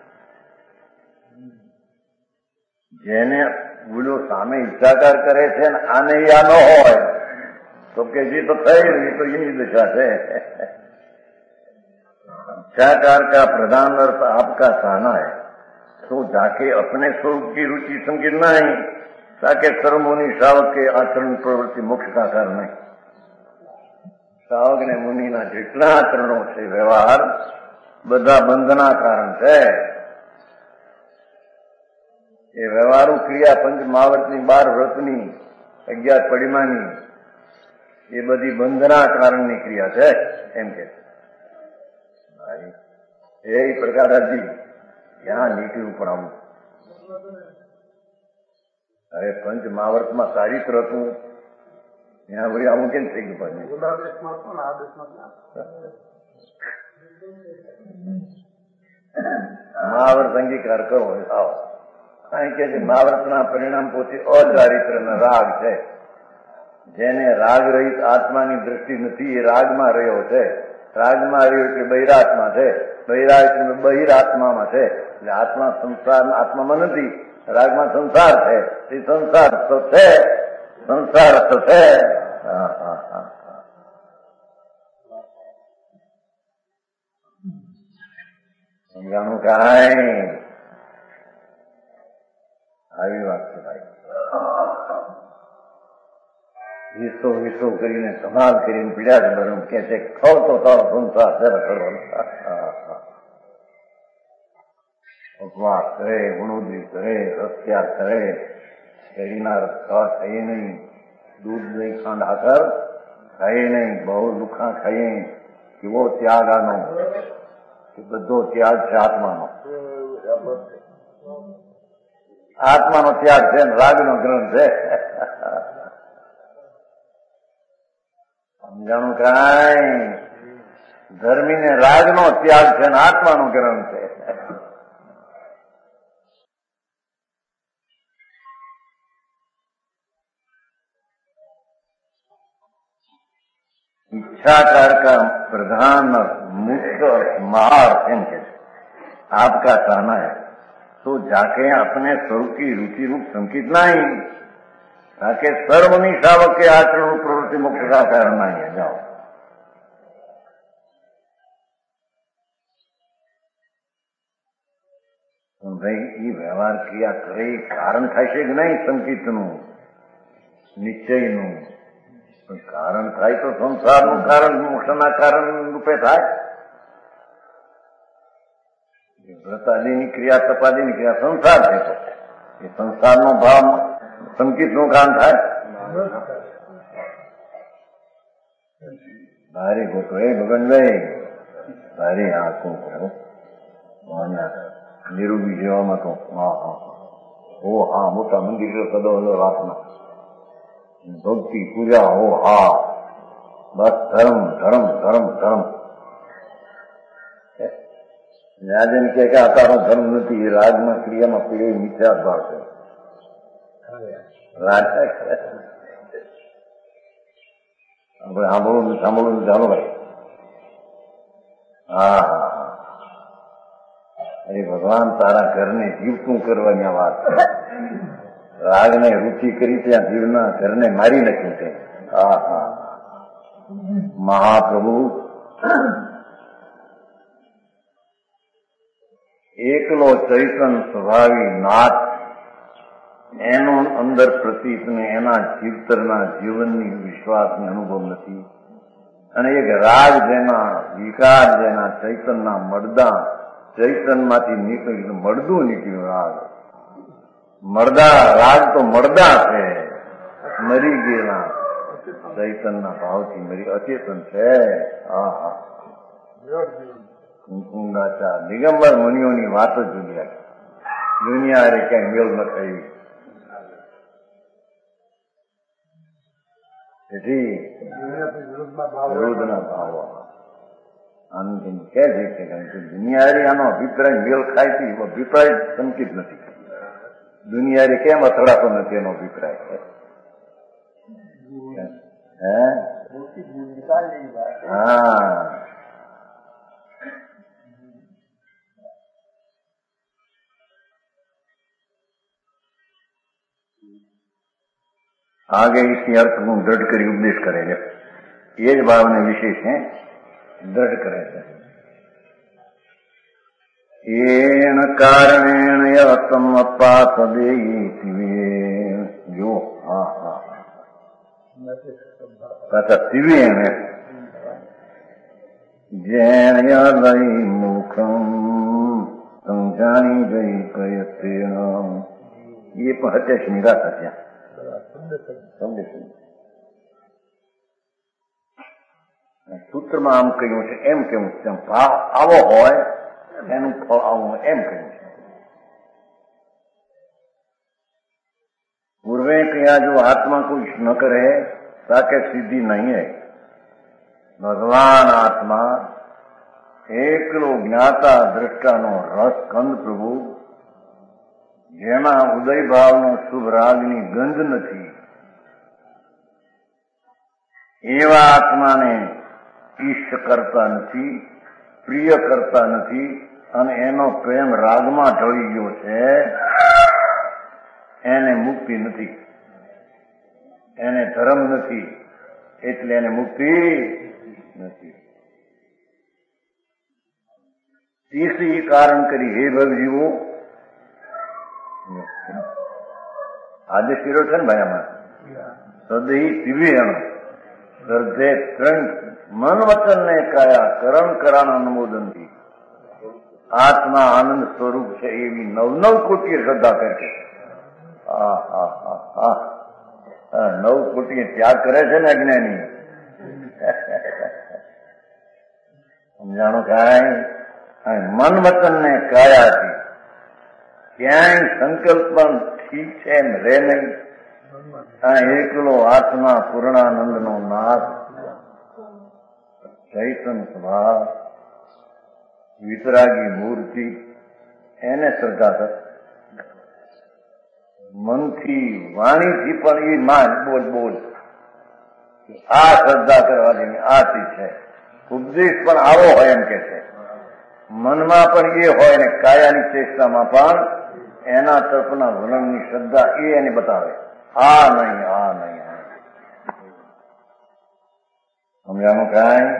जेने बोलो सामे इच्छाकार करे थे आने या न हो तो के जी तो થઈ रही तो यही दिशा है इच्छाकार का प्रधान अर्थ आपका कहना है तो जाके अपने स्वरूप की रुचि संकित नहीं ताकि कर्मोनि श्रावक के आचरण प्रवृत्ति मोक्ष का कारण नहीं श्रावक ने मुनि ना જેટલા આચરણો છે વ્યવહાર બધા બંધના કારણ છે એ વ્યવહારુ ક્રિયા પંચ મહાવર્તની બાર વ્રતની અગિયાર પડિમાની એ બધી બંધના કારણની ક્રિયા છે એમ કે એ પ્રકારજી यहाँ નીકળ્યું પણ આવું અરે પંચ મહાવર્ત માં ચારિત્ર હતું ત્યાં વળી આવું કેમ થઈ ગયું પાછું મહાવર્ત અંગીકાર કરો આવો કારણ કે મહાવર્તના પરિણામ પોતે અચારિત્ર રાગ છે જેને રાગ રહિત આત્માની દ્રષ્ટિ નથી એ રાગમાં રહ્યો છે રાગમાં રહ્યો એટલે બહિરાત્મા છે બહિરાત્મા બહિરાત્મામાં છે એટલે આત્મા સંસાર આત્મામાં નથી રાગમાં સંસાર છે એ સંસાર તો છે સંસાર તો છે સમજાણું કાંઈ આવી વાત છે ભાઈ વિસો વિસો કરીને ધમાલ કરીને પીડ્યા છે બરોબર કે છે ખાવ તો તારો સંસાર જરા કરવાનો ઉપવાસ કરે, ગુણોદરી કરે, રસત્યાગ કરે, શેરીના રસ્તા ખાઈએ નહીં, દૂધ દહીં ખાંડ આકર ખાઈએ નહીં, બહુ લુખા ખાઈએ. કેવો ત્યાગ આનો! એ બધો ત્યાગ છે આત્માનો. આત્માનો ત્યાગ છે ને રાગનો ગ્રંથ છે. સમજાણું કાંઈ? ધર્મીને રાગનો ત્યાગ છે ને આત્માનો ગ્રંથ છે. इच्छाकार का प्रधान मुख्य महार्थ एम के आपका कहना है तो जाके अपने स्वरूप की रुचि रूप संकित नहीं, ताकि सर्वनी शावक के आचरण प्रवृत्ति मुक्त का कारण नहीं है. जाओ भाई ये व्यवहार किया करे कारण થાય છે કે નહીં? સંકિતનું, નિશ્ચયનું કારણ થાય તો સંસારનું કારણ મોક્ષના કારણ રૂપે થાય. વ્રતાદિની ક્રિયા, તપાદિની ક્રિયા સંસાર છે તો એ સંસારનો ભાવ સંકિતનું કારણ થાય. ભારે ગોતો એ ભગનભાઈ, ભારે આંખો કરો નિરૂબી જેવામાં તો હા હા ઓ હા મોટા મંદિર કદો હલો રાતના ભક્તિ પૂજા હો હા બસ ધર્મ ધર્મ ધર્મ ધર્મ. ન્યાજન કે આ તારો ધર્મ નથી, એ રાજમાં ક્રિયામાં પીડે મિથ્યા ભાવ છે. રાજા આપણે સાંભળવું સાંભળવું ચાલો ભાઈ. હા હા અરે ભગવાન તારા ઘરને જીવતું કરવાની આ વાત. રાગને રુચિ કરી ત્યાં જીવના ઘરને મારી નાખ્યું છે. હા હા મહાપ્રભુ એકલો ચૈતન સ્વભાવી નાથ, એનો અંદર પ્રતીત ને એના જીવતરના જીવનની વિશ્વાસને અનુભવ નથી. અને એક રાગ જેના વિકાર જેના ચૈતનના મળદા ચૈતનમાંથી નીકળ્યું મળદું નીકળ્યું રાગ. મળદા રાગ તો મળદા છે, મરી ગયેલા ચૈતનના ભાવથી મરી અચેતન છે. હા હા કુંકુંદાચા દિગંબર મુનિઓની વાત જ જુદી. દુનિયા અરે ક્યાંય મેળ ન થઈ. તેથી વિરોધના ભાવો આનંદ કહે છે કે દુનિયારી આનો અભિપ્રાય મેળ ખાય છે, એવો અભિપ્રાય સંકિત નથી. દુનિયારી કેમ અથડાતો નથી એનો અભિપ્રાય? હે હા आगे इसी अर्थ को दृढ़ कर उपदेश करेंगे. ये ज भाव ने विशेष है दृढ़ करेंगे. येन कारणेन यतम अपासदेयि जो हा हा तथा तिवेन जैन यदि मुखम समझानी गई प्रयत्न. ये पण हत्या श्मीरा था. સૂત્રમાં આમ કહ્યું છે, એમ કેવું છે, ભાવ આવો હોય એનું ફળ આવું એમ કહ્યું છે. પૂર્વે કયા જો આત્મા कुछ न करे ताके सिद्धि नहीं है. भगवान आत्मा એકલો જ્ઞાતા દ્રષ્ટાનો રસ કંદ પ્રભુ, જેમાં ઉદય ભાવનો શુભ રાગની ગંધ નથી, એવા આત્માને ઈષ્ટ કરતા નથી, પ્રિય કરતા નથી, અને એનો પ્રેમ રાગમાં ઢળી ગયો છે, એને મુક્તિ નથી, એને ધર્મ નથી, એટલે એને મુક્તિ નથી. तीसरी कारण करी हे भगजीवो आदेश કર્યો છે ને ભાઈ આમાં સદહી દિવ્યણ સર્જે ત્રણ મન વચન ને કાયા કરમ કરાના અનુમોદનથી આત્મા આનંદ સ્વરૂપ છે એવી નવ નવ કોટીએ શ્રદ્ધા કરશે. હા હા હા હા નવ કોટીએ ત્યાગ કરે છે ને અજ્ઞાની. સમજાણો કાંઈ મન વતન ને કાયાથી ક્યાંય સંકલ્પ પણ ઠીક છે એમ રે નહીં. આ એકલો આત્મા પૂર્ણાનંદ નો નાથ ચૈતન સ્વભાવ વિતરાગી મૂર્તિ એને શ્રદ્ધા કર. મનથી વાણીથી પણ એ માન બોલ બોલ આ શ્રદ્ધા કરવા જેવી આથી છે. ઉપદેશ પણ આવો હોય એમ કે છે. મનમાં પણ એ હોય ને કાયાની ચેષ્ટામાં પણ એના તરફના વલણની શ્રદ્ધા એ એને બતાવે. આ નહીં આ નહીં સમજાનું કાંઈ.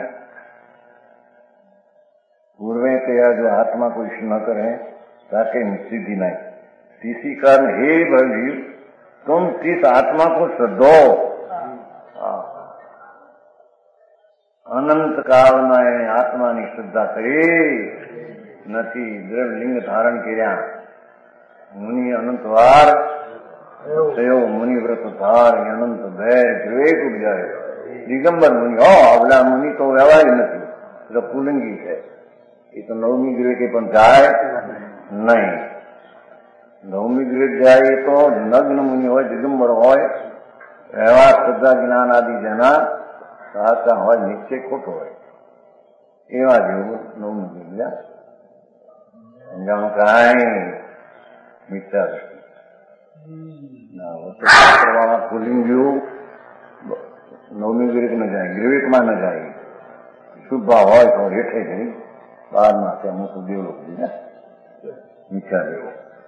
पूर्वे कया जो आत्मा को इष्ट न करे ताकि सिद्धि नहीं. इसी कारण हे भगवीर तुम किस आत्मा को श्रद्धो. अनंत काल में आत्मा की श्रद्धा करे नहीं. द्रव्य लिंग धारण કર્યા मुनि अनंत वार થયો मुनि व्रत धार अनंत भय विवेक उपजाય. दिगंबर मुनि हो अवला मुनि तो व्यवहार नहीं तो पुलिंगी है. એ તો નવમી ગ્રેડ કે પણ જાય નહીં. નવમી ગ્રેડ જાય એ તો નગ્ન મુનિ હોય દિગંબર હોય વ્યવહાર શ્રદ્ધા જ્ઞાન આદિ જેના સાચા હોય નિશ્ચય ખોટો હોય એવા જેવું નવમી ગ્રેડ જાય. સમજાણું કાંઈ મિથ્યા વાળા પુલિંગ જેવું નવમી ગ્રેડ ન જાય ગ્રેવિકમાં ન જાય. શુભ ભાવ હોય તો રેઠે જઈ બહાર માં ત્યાં મોટું દેવડો ને મીઠા દેવો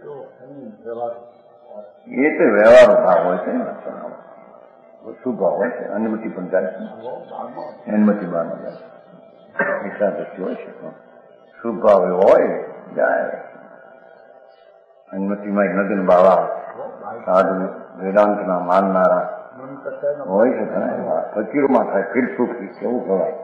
એ તો વ્યવહાર ભાવ હોય છે ને શુભ ભાવ હોય છે. અનુમતિ પણ જાય છે અનુમતિ બહાર માં જાય મીઠા દ્રષ્ટિ હોય છે. શુભ ભાવ એવો હોય જાય. અનુમતિમાં નગન બાવા સાધુ વેદાંતના માનનારા હોય છે ફકીરોમાં થાય ફીર સુખી કેવું કહેવાય.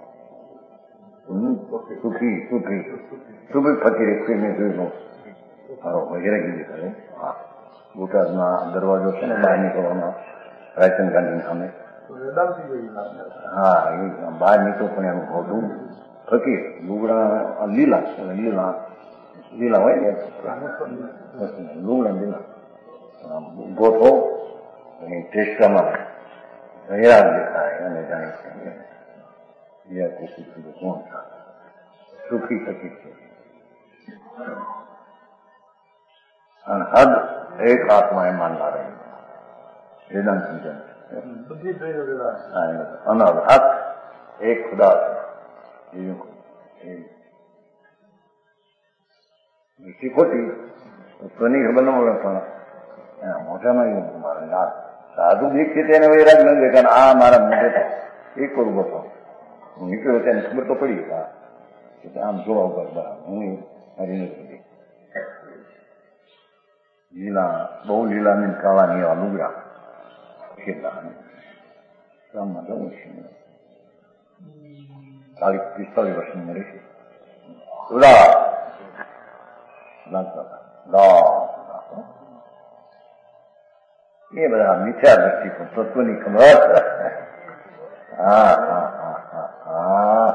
સુખી સુખી સુખી ફકીર એક મેં જોયું વગેરે કીધી કરે. હા બોટાદના દરવાજો છે ને બહાર નીકળવામાં રાયચંદ ગાંધી સામે હા એ બહાર નીકળો પણ એનું હોતું ફકીર લુગડા લીલા લીલા લીલા હોય ને લુગડા લીલા ઉભો થો ટેસ્ટામાં રહ્યા દેખાય અને જાણી કોણ સુખી ફકીર છે. અને હદ એક આત્મા એ માનનાર વેદાંત સમજણ અનહદ હક એક ખુદા છે ખોટી કોની ખબર ન મળે પણ મોઢામાં મારે સાધુ દીક છે તેને વૈરાગ ન દેખાય. આ મારા મોઢે એક કરું બસો હું નીકળ્યો તેને ખબર તો પડી આમ જોવા ઉપર બરાબર હું મારી નથી. લીલા બહુ લીલા ને કાળાની એવા લુગડા કેટલા ગામમાં જવું છે ચાલીસ પિસ્તાલીસ વર્ષની મળી છે. ઉડા એ બધા મિથ્યા દ્રષ્ટિકોણ તત્વની ખબર. હા હા હા હા હા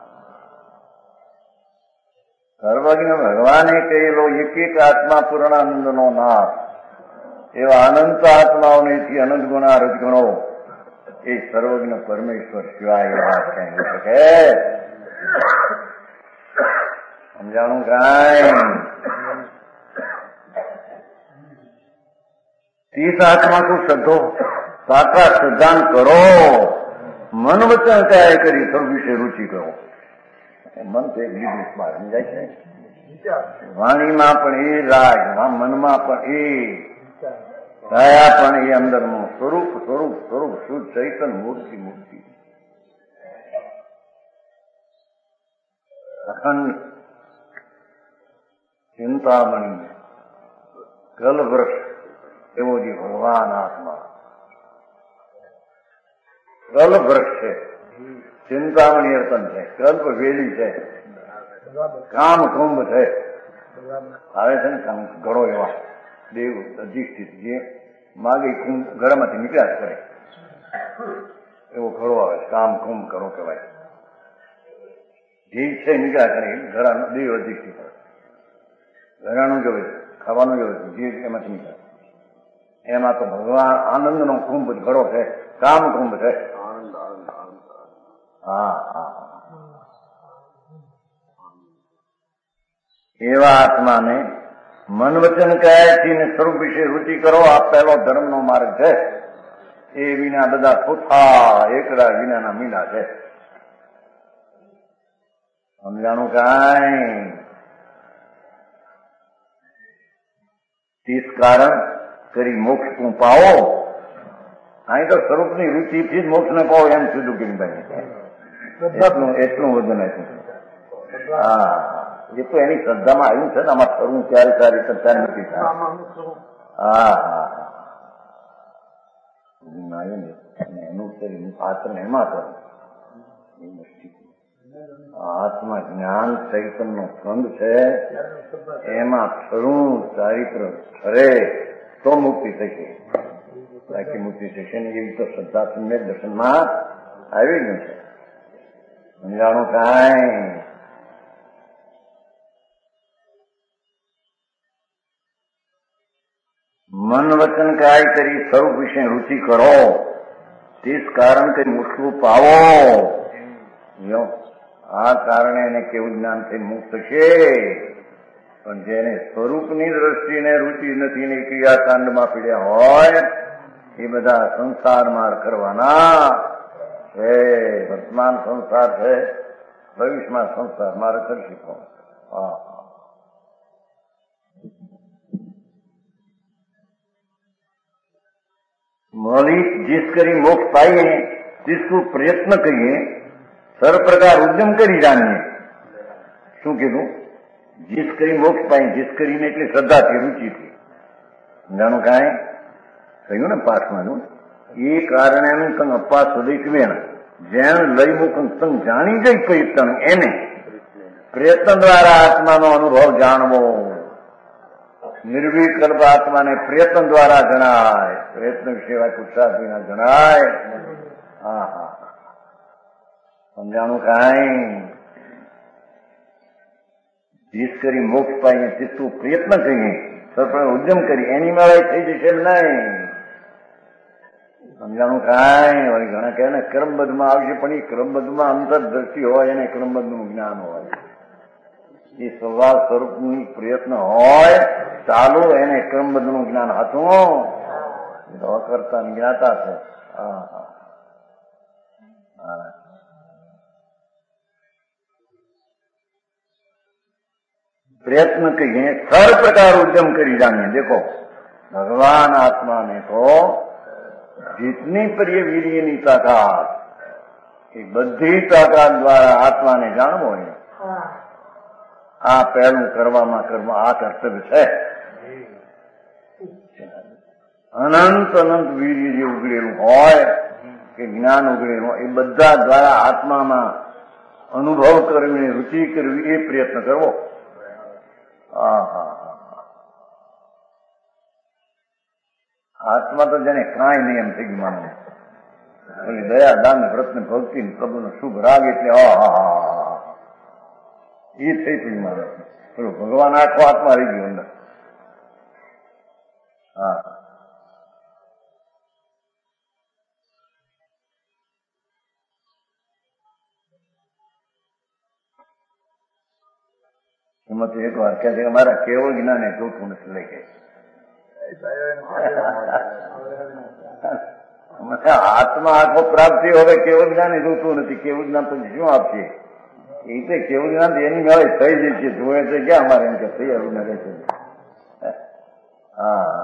સર્વજ્ઞ ભગવાને કહેલો એક એક આત્મા પૂર્ણાનંદ નો નાથ એવા અનંત આત્માઓનેથી અનંત ગુણા રજગણો એ સર્વજ્ઞ પરમેશ્વર સિવાય એવા ક્યાંય હોઈ શકે. સમજાણું કાંઈ. तीस आत्मा को श्रद्धो साकार श्रद्धान करो मन वचन काय કરી સર્વ વિશે રુચિ કરો. મન તો એક લીધું મારી જાય છે. વાણીમાં પણ એ રાગ મનમાં પણ એ દયા પણ એ અંદરનું સ્વરૂપ સ્વરૂપ સ્વરૂપ શુદ્ધ ચૈતન મૂર્તિ મૂર્તિ અખંડ ચિંતામણી કલવૃક્ષ એવો જે ભગવાન આત્મા કલ્પ વૃક્ષ છે. ચિંતામણી અર્પણ છે. કલ્પ વેલી છે. કામ કુંભ છે. આવે છે ને કામ ઘડો એવા દેવ અધિષ્ઠિત જે માગે કુંભ ઘડામાંથી નીકળ્યા કરે એવો ઘડો આવે. કામ કુંભ ઘડો કહેવાય. જીવ છે નીકળ્યા કરે ઘડાનો દેવ અધિષ્ઠિત ઘડાનું જોવે ખાવાનું જોવે જીવ એમાંથી નીકળે. એમાં તો ભગવાન આનંદનો કુંભ ઘડો છે, કામ કુંભ છે. હા હા એવા આત્માને મન વચન કાયાથી ને સ્વરૂપ વિશે રુચિ કરો. આ પહેલો ધર્મનો માર્ગ છે. એ વિના બધા થોથા એકડા વિનાના મીંડા છે. સમજાણું કાંઈ? તીસ કારણ કરી મોક્ષ તું પાવો. અહીં તો સ્વરૂપની રુચિથી જ મોક્ષ ને પાવો એમ સીધું કેમ ભાઈ એટલું એટલું વજન આપ્યું. હા એ તો એની શ્રદ્ધામાં આવ્યું છે ને આમાં કરવું ક્યારે સારી કરતા નથી. હા હા આવ્યું ને એનું કરી પાત્ર એમાં કરું. આત્મા જ્ઞાન ચૈતન્ય નો સંગ છે. એમાં ખરું ચારિત્ર ખરે તો મુક્તિ થશે. બાકી મુક્તિ થશે ને એવી તો શ્રદ્ધા તમને દર્શનમાં આવી ગયું છે. સમજાણું કાંઈ? મન વચન કાય કરી સ્વરૂપ વિશે રુચિ કરો. તીસ કારણ કે મુક્તિ પાવો. આ કારણે એને કેવું જ્ઞાન થઈ મુક્ત છે. પણ જેને સ્વરૂપની દ્રષ્ટિને રુચિ નથી ને ક્રિયાકાંડમાં પીડ્યા હોય એ બધા સંસારમાં કરવાના છે. વર્તમાન સંસાર છે, ભવિષ્યમાં સંસાર મારે કરશે. હા मौलिक जिस करी मोक्ष पाइए जिसको प्रयत्न करिए સર પ્રકાર ઉદ્યમ કરી જાણીએ. શું કીધું? જીસ કરી મોક્ષ પાઈ. જીસ કરીને એટલે શ્રદ્ધાથી રુચિથી. જાણું કાંઈ કહ્યું ને પાઠમાં એ કારણે તંગ અપ્પા સુદિક વેણ જેણ લઈ મુકન તંગ જાણી ગઈ પ્રયત્ન એને પ્રયત્ન દ્વારા આત્માનો અનુભવ જાણવો. નિર્વિકલ્પ આત્માને પ્રયત્ન દ્વારા જણાય. પ્રયત્ન સિવાય પુરુષાર્થ વિના જણાય. હા હા સમજાણું કાંઈ? જીસ કરી મોક્ષ પાઈને તીસું પ્રયત્ન કરીએ સર ઉદ્યમ કરી એની મેળાઈ થઈ જશે નહીં. સમજાણું કાંઈ? વળી ઘણા કહે ને ક્રમબદ્ધમાં આવશે પણ એ ક્રમબદ્ધમાં અંતરદ્રષ્ટિ હોય એને ક્રમબદ્ધનું જ્ઞાન હોય. એ સ્વભાવ સ્વરૂપની પ્રયત્ન હોય ચાલુ એને ક્રમબદ્ધનું જ્ઞાન હતું કરતા જ્ઞાતા છે. હા હા प्रयत्न कहिए सर प्रकार उद्यम करी जानिए. देखो भगवान आत्मा ने तो जितनी प्रिय वीर्यની તાકાત એ બધી તાકાત દ્વારા આત્માને જાણવો હોય. આ પહેલું કરવામાં કરવા આ કર્તવ્ય છે. અનંત અનંત વીર્ય જે ઉગડેલું હોય કે જ્ઞાન ઉગડેલું હોય એ બધા દ્વારા આત્મામાં અનુભવ કરવી રુચિ કરવી એ પ્રયત્ન કરવો. હા હા આત્મા તો જેને કાંઈ નહીં એમ થઈ ગયું માનવું. દયા દાન વ્રત ને ભક્તિ પ્રભુનો શુભ રાગ એટલે હા હા એ થઈ ગયું મારે. પેલું ભગવાન આખો આત્મા રહી ગયો અંદર. હા એમાં તો એક વાર કહે છે કે મારા કેવળ જ્ઞાને જોતું નથી લઈ ગઈ. આત્મા આખો પ્રાપ્તિ હવે કેવળ જ્ઞાન જોતું નથી. કેવળ જ્ઞાન તો શું આપશે? એ તો કેવળ જ્ઞાન એની મેળે થઈ જાય છે. જોવે છે ક્યાં અમારે એમ કે થઈ આવું રહે છે. હા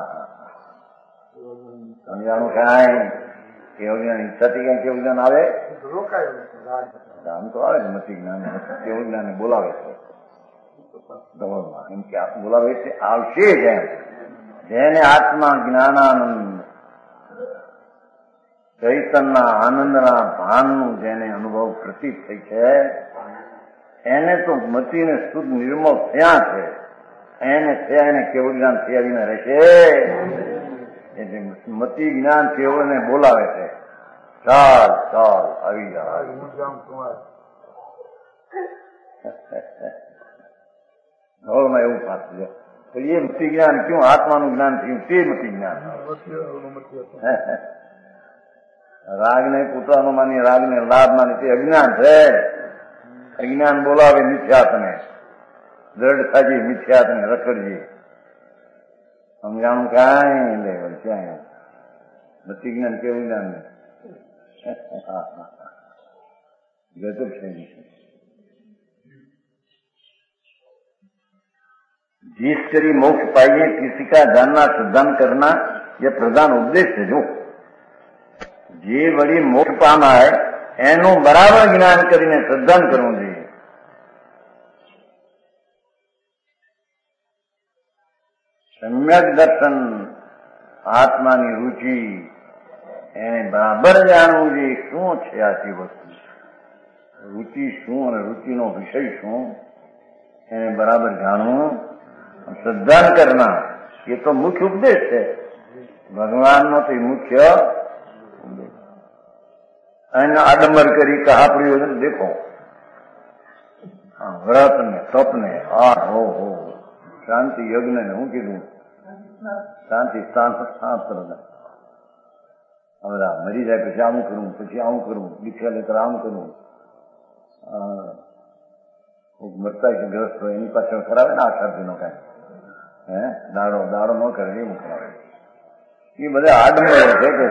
સમજાણું કાંઈ? કેવળ જ્ઞાન ઈચ્છાથી ક્યાં કેવળ જ્ઞાન આવે? આમ તો આવે ને મતિ જ્ઞાન કેવળ જ્ઞાન બોલાવે છે. એમ કે બોલાવે છે આવશે જ એમ. જેને આત્મા જ્ઞાનાનંદ ચૈતનના આનંદના ભાનનું જેને અનુભવ પ્રતીત થઈ છે એને તો મતીને શુદ્ધ નિર્મળ થયા છે, એને થયા એને કેવળ જ્ઞાન થયા રહેશે. એટલે મતી જ્ઞાન કેવળને બોલાવે છે, ચાલ ચાલ આવી જા. હવમાં એવું પાછું છે. તો એ મતિ જ્ઞાન ક્યું આત્માનું જ્ઞાન થયું તે મતિ જ્ઞાન. રાગને પોતાનો માની રાગને લાભ માની તે અજ્ઞાન છે. અજ્ઞાન બોલાવે મિથ્યાતને, દ્રઢ થાજી મિથ્યાતને રખડજી. સમજાણું કાંઈ લે ક્યાંય મતિ જ્ઞાન કેવું જ્ઞાન ને ગજબ થઈ છે. जिस करी मोक्ष पाइए किसी का जानना श्रद्धान करना यह प्रधान उद्देश्य है. जो જે વળી મોક્ષ પામાય એનું બરાબર જ્ઞાન કરીને શ્રદ્ધાન કરવું જોઈએ. સમ્યક દર્શન આત્માની રુચિ એને બરાબર જાણવું જોઈએ. શું છે આથી વસ્તુ, રુચિ શું અને રુચિનો વિષય શું એને બરાબર જાણવું. શ્રદ્ધાન કરના એ તો મુખ્ય ઉપદેશ છે ભગવાનનો. તો મુખ્ય એને આડંબર કરી કહા પ્રયોજન દેખો, વ્રત ને તપ ને આ હો હો શાંતિ યજ્ઞ ને હું કીધું શાંતિ શાસ્ત્ર હવે મરી જાય પછી આવું કરું, પછી આવું કરું, દીક્ષા લેकर આમ કરું. મરતા કે ગ્રસ્ત હોય એની પાછળ કરાવે ને આઠ નો કઈ હે દાડો દાડો ન કરે એવું કરાવે. એ બધા આડંબર છે કે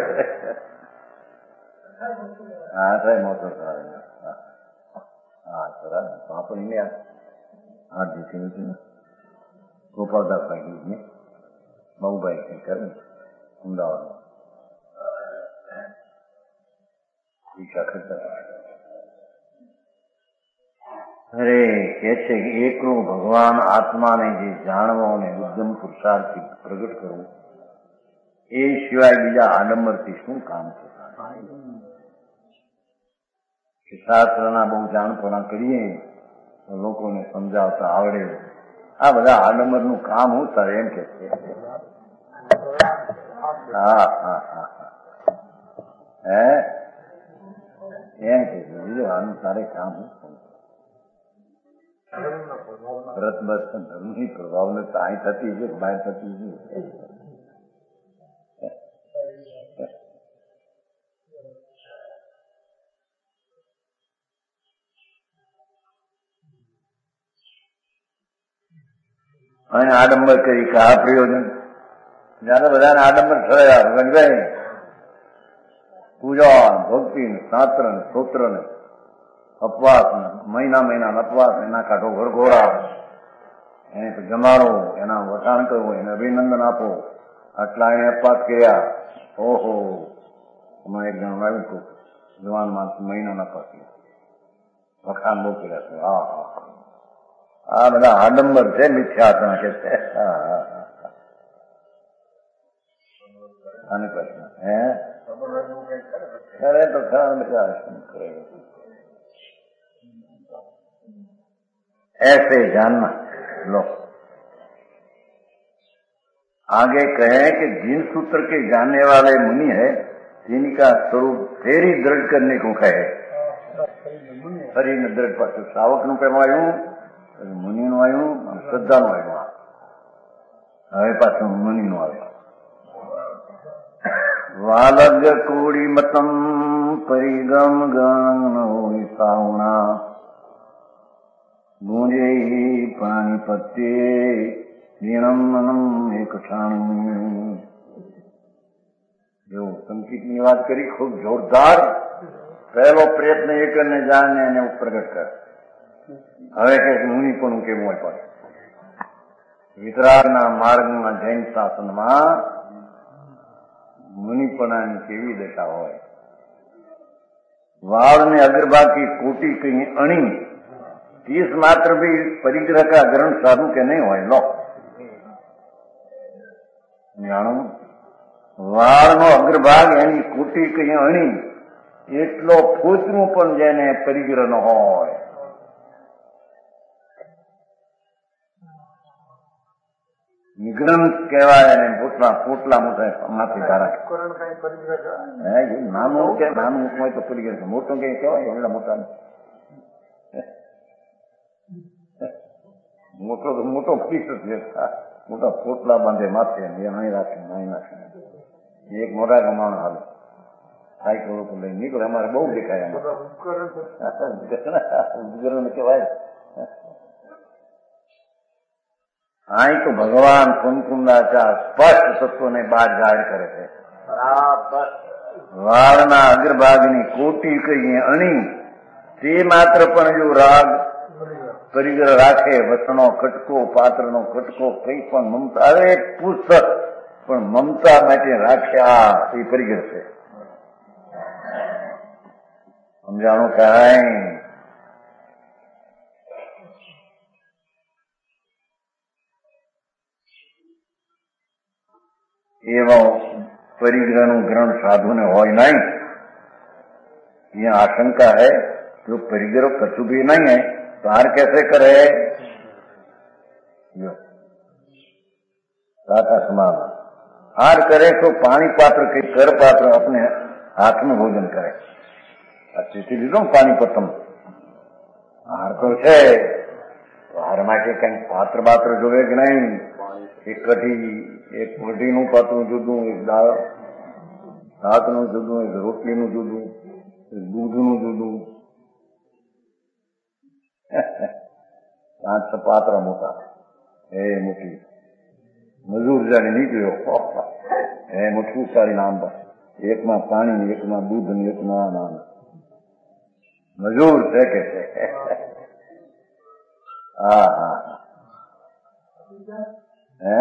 હા સાહેબ મોટો કરાવે. હા સર આપણે આઠ દિવસે ગોપાલદાસ ભાઈ બહુભાઈ કઈ કરે અમદાવાદમાં દીક્ષા કરતા. અરે કે છે કે એકલો ભગવાન આત્માને જે જાણવો અને ઉદ્દમ પુરુષાર્થથી પ્રગટ કરવું એ સિવાય બીજા આડંબરથી શું કામ છે. શાસ્ત્રના બહુ જાણપણા કરીએ તો લોકોને સમજાવતા આવડે. આ બધા આડંબરનું કામ હું તારે એમ કે છે. હા હા હા હે એમ કે છે બીજું આનું તારે કામ હું ભરત બસ ધર્મની પ્રભાવ ને તાઈ થતી છે બહાર થતી છે. અને આડંબર કરી કે આ પ્રયોજન જયારે બધાને આડંબર થયા ગંજાય પૂજા ભક્તિ ને શાસ્ત્ર ને સ્તોત્ર ને અપવાસ મહિના મહિના અપવાસ એના કાઢો ઘરઘોડા એને જમાડો એના વખાણ કરવું એને અભિનંદન આપો. આટલા એને અપવાસ કર્યા. ઓહો હમણાં એક જણ આવ્યું હતું જવાન માણસ મહિનાના અપવાસ વખાણ બહુ કર્યા છે. હા હા આ બધા આડંબર છે મિથ્યા કે છે. આને પ્રશ્ન હે કરે તો ખરા બધા શું કરે. ऐसे जानना लो. आगे कहे कि जिन सूत्र के जानने वाले मुनि है जिनका स्वरूप तेरी दृढ़ करने को कहे. शरीर ने दृढ़ पाછું શ્રાવક નું કેમ આવ્યું, મુનિ નું આવ્યું, શ્રદ્ધા નું આવ્યું. હવે પાછું મુનિ નું આવ્યું. વાલગ કોડી મતમ પરિગમ ગણ હોય સાવણા ગુંજે પાણી પત્યે નિણમ એક ક્ષણ. જો સંકિતની વાત કરી ખૂબ જોરદાર. પહેલો પ્રયત્ન એક ને જાણે એને પ્રગટ કરે. હવે કે મુનિ પણ કેવું હોય પડે. વિતરાગના માર્ગમાં જૈન શાસનમાં મુનિપણાની કેવી દશા હોય. વાળને અગરબાકી કોટી કઈ અણી तीस मात्र भी परिग्रह का ग्रहण साधु के नहीं हो. लो જાણો વાળનો અગ્રભાગ એની કુટી કઈ અણી એટલો ફૂતનું પણ જેને પરિગ્રહ ન હોય નિગ્રંથ કહેવાય અને પોટલા પોટલા મોટા માથે ધારા હે એ નાનું કે નાનું હોય તો પડી ગયું મોટું કઈ કહેવાય એવડા મોટા મોટો તો મોટો પડી શકે મોટા પોટલા બાંધે માથે અહીં રાખે અહીં રાખે એક મોટા કમાણ હાલ સાયકલ ઉપર લઈ નીકળે અમારે બહુ દેખાય ઉપકરણ કહેવાય અહીં તો ભગવાન કુમકુંડાચાર સ્પષ્ટ તત્વને બહાર જાહેર કરે છે. વાળના અગ્રભાગની કોટી કહીએ અણી તે માત્ર પણ જો રાગ પરિગ્રહ રાખે વસણો કટકો પાત્રનો કટકો કઈ પણ મમતા અરે પુસ્તક પણ મમતા માટે રાખ્યા એ પરિગ્રહ છે. સમજાણું કાંઈ એવા परिग्रहનું ग्रहण साधु ने हो नहीं. यहाँ आशंका है जो परिग्रह कछु भी नहीं है तो हार कैसे करे. समान हार करे तो पानी पात्र के कर पात्र अपने हाथ में भोजन करे. अच्छी सी લીધો પાણી પતમ હાર તો છે હાર માટે કઈ પાત્ર પાત્ર જોવે કે નહીં. એક કઢી એક કઢીનું પાત્રું જુદું એક દાળ ભાતનું જુદું એક રોટલીનું જુદું એક દૂધનું જુદું પાંચ છ પાત્ર મોટા એ મોટી મજૂર જાણે નીકળ્યો એ મોટું સારી નામ એકમાં પાણી એકમાં દૂધ ને એકમાં નામ મજૂર છે કે છે. હા હા હે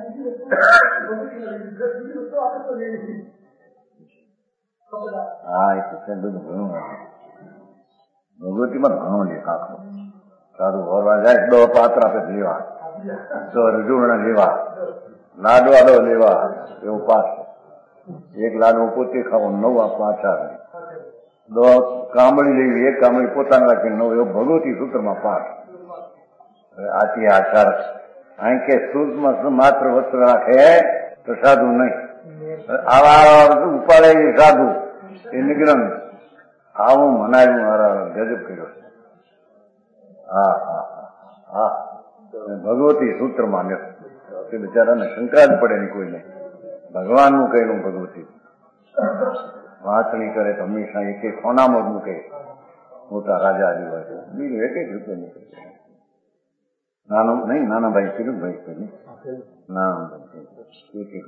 હા એ તો છે બધું ઘણું ભગવતીમાં ઘણો લેખ આખો સારું હોરવા જાય દો પાત્ર આપે લેવા તો રજૂણ લેવા લાડવાડો લેવા એવું પાસ એક લાડવો પોતે ખાવો નવ પાછા દો કામળી લેવી એક કામળી પોતાને રાખીને નવ એવું ભગવતી સૂત્રમાં પાઠ. આથી આચાર અહીં કે સૂક્ષ્મ માત્ર વસ્ત્ર રાખે તો સાધુ નહીં. આવા ઉપાડે સાધુ એ નિગ્રંથ આવું મનાયું મારા ગજબ કર્યો. હા હા હા ભગવતી સૂત્રમાં તે બિચારાને શંકા જ પડે નહીં કોઈને. ભગવાનનું કહેલું ભગવતી વાંચણી કરે તો હંમેશા એક એક ખોનામાં જ મૂકે. મોટા રાજા આદિ હોય તો બીજું એક એક રૂપિયા નીકળે. નાનો નહીં નાના ભાઈ કીધું ભાઈ કોઈ નાના ભાઈ એક એક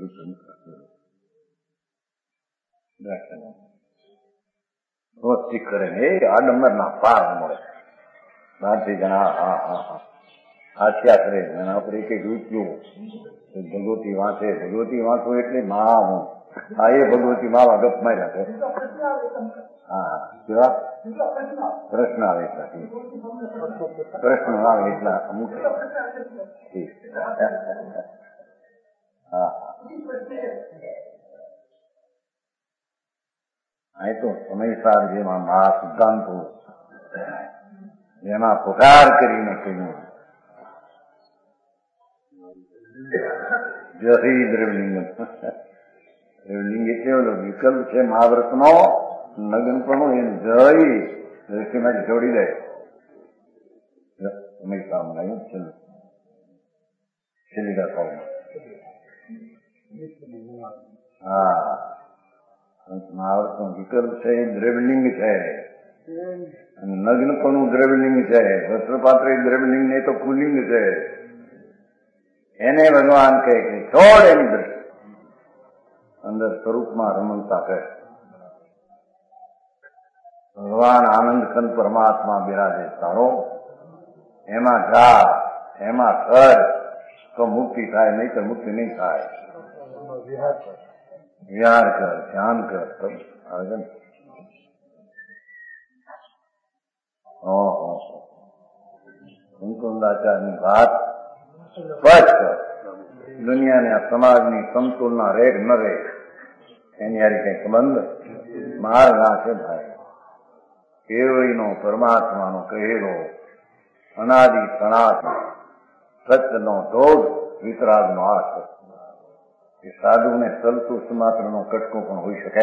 રૂપિયા કરે એ આડંબર ના પાર મળે. બહારથી જણા હા હા હા હાથ્યા કરે એના ઉપર એક એક રૂપિયો ભગવતી વાંચે. ભગવતી વાંચો એટલે મા હું હા એ ભગવતી માવા ગપ માર્યા છે. હા કેવા પ્રશ્ન આવે એટલા પ્રશ્ન આવે એટલા અમુક હા અહીં તો સમયસાર જેમાં મહા સિદ્ધાંતો જેમાં પુકાર કરીને કહ્યું જય દ્રવલિંગ. દ્રવલિંગ એટલે વિકલ્પ છે મહાવ્રતનો નગન પણ એ જય દ્રષ્ટિમાંથી જોડી દે. સમયસાર મનાયું છેલ્લું છેલ્લી દાખવમાં હા મહાવ્રતનો વિકલ્પ છે એ દ્રવલિંગ છે અને નગ્ન પણ દ્રવલિંગ છે. વસ્ત્રપાત્ર એ દ્રવલિંગ નહીં તો કુલિંગ છે. એને ભગવાન કહે કે છોડ એની દ્રષ્ટિ અંદર સ્વરૂપમાં રમણતા કહે. ભગવાન આનંદ ખંડ પરમાત્મા બિરાજે તારો એમાં જા એમાં કર તો મુક્તિ થાય નહીં તો મુક્તિ નહીં થાય. વિહાર કર ધ્યાન કર આવે ને. ઓહો મુકુંદાચાર્યની વાત સ્પષ્ટ. દુનિયાને આ સમાજની સમતુલના રેગ ન રહે એની હારી કઈ સંબંધ માર્ગ આ છે ભાઈ. કેવળીનો પરમાત્માનો કહેલો અનાદિ સનાતન સત્યનો ધોધ વિતરાગનો આ છે કે સાધુને તલતુષ માત્રનો કટકો પણ હોઈ શકે.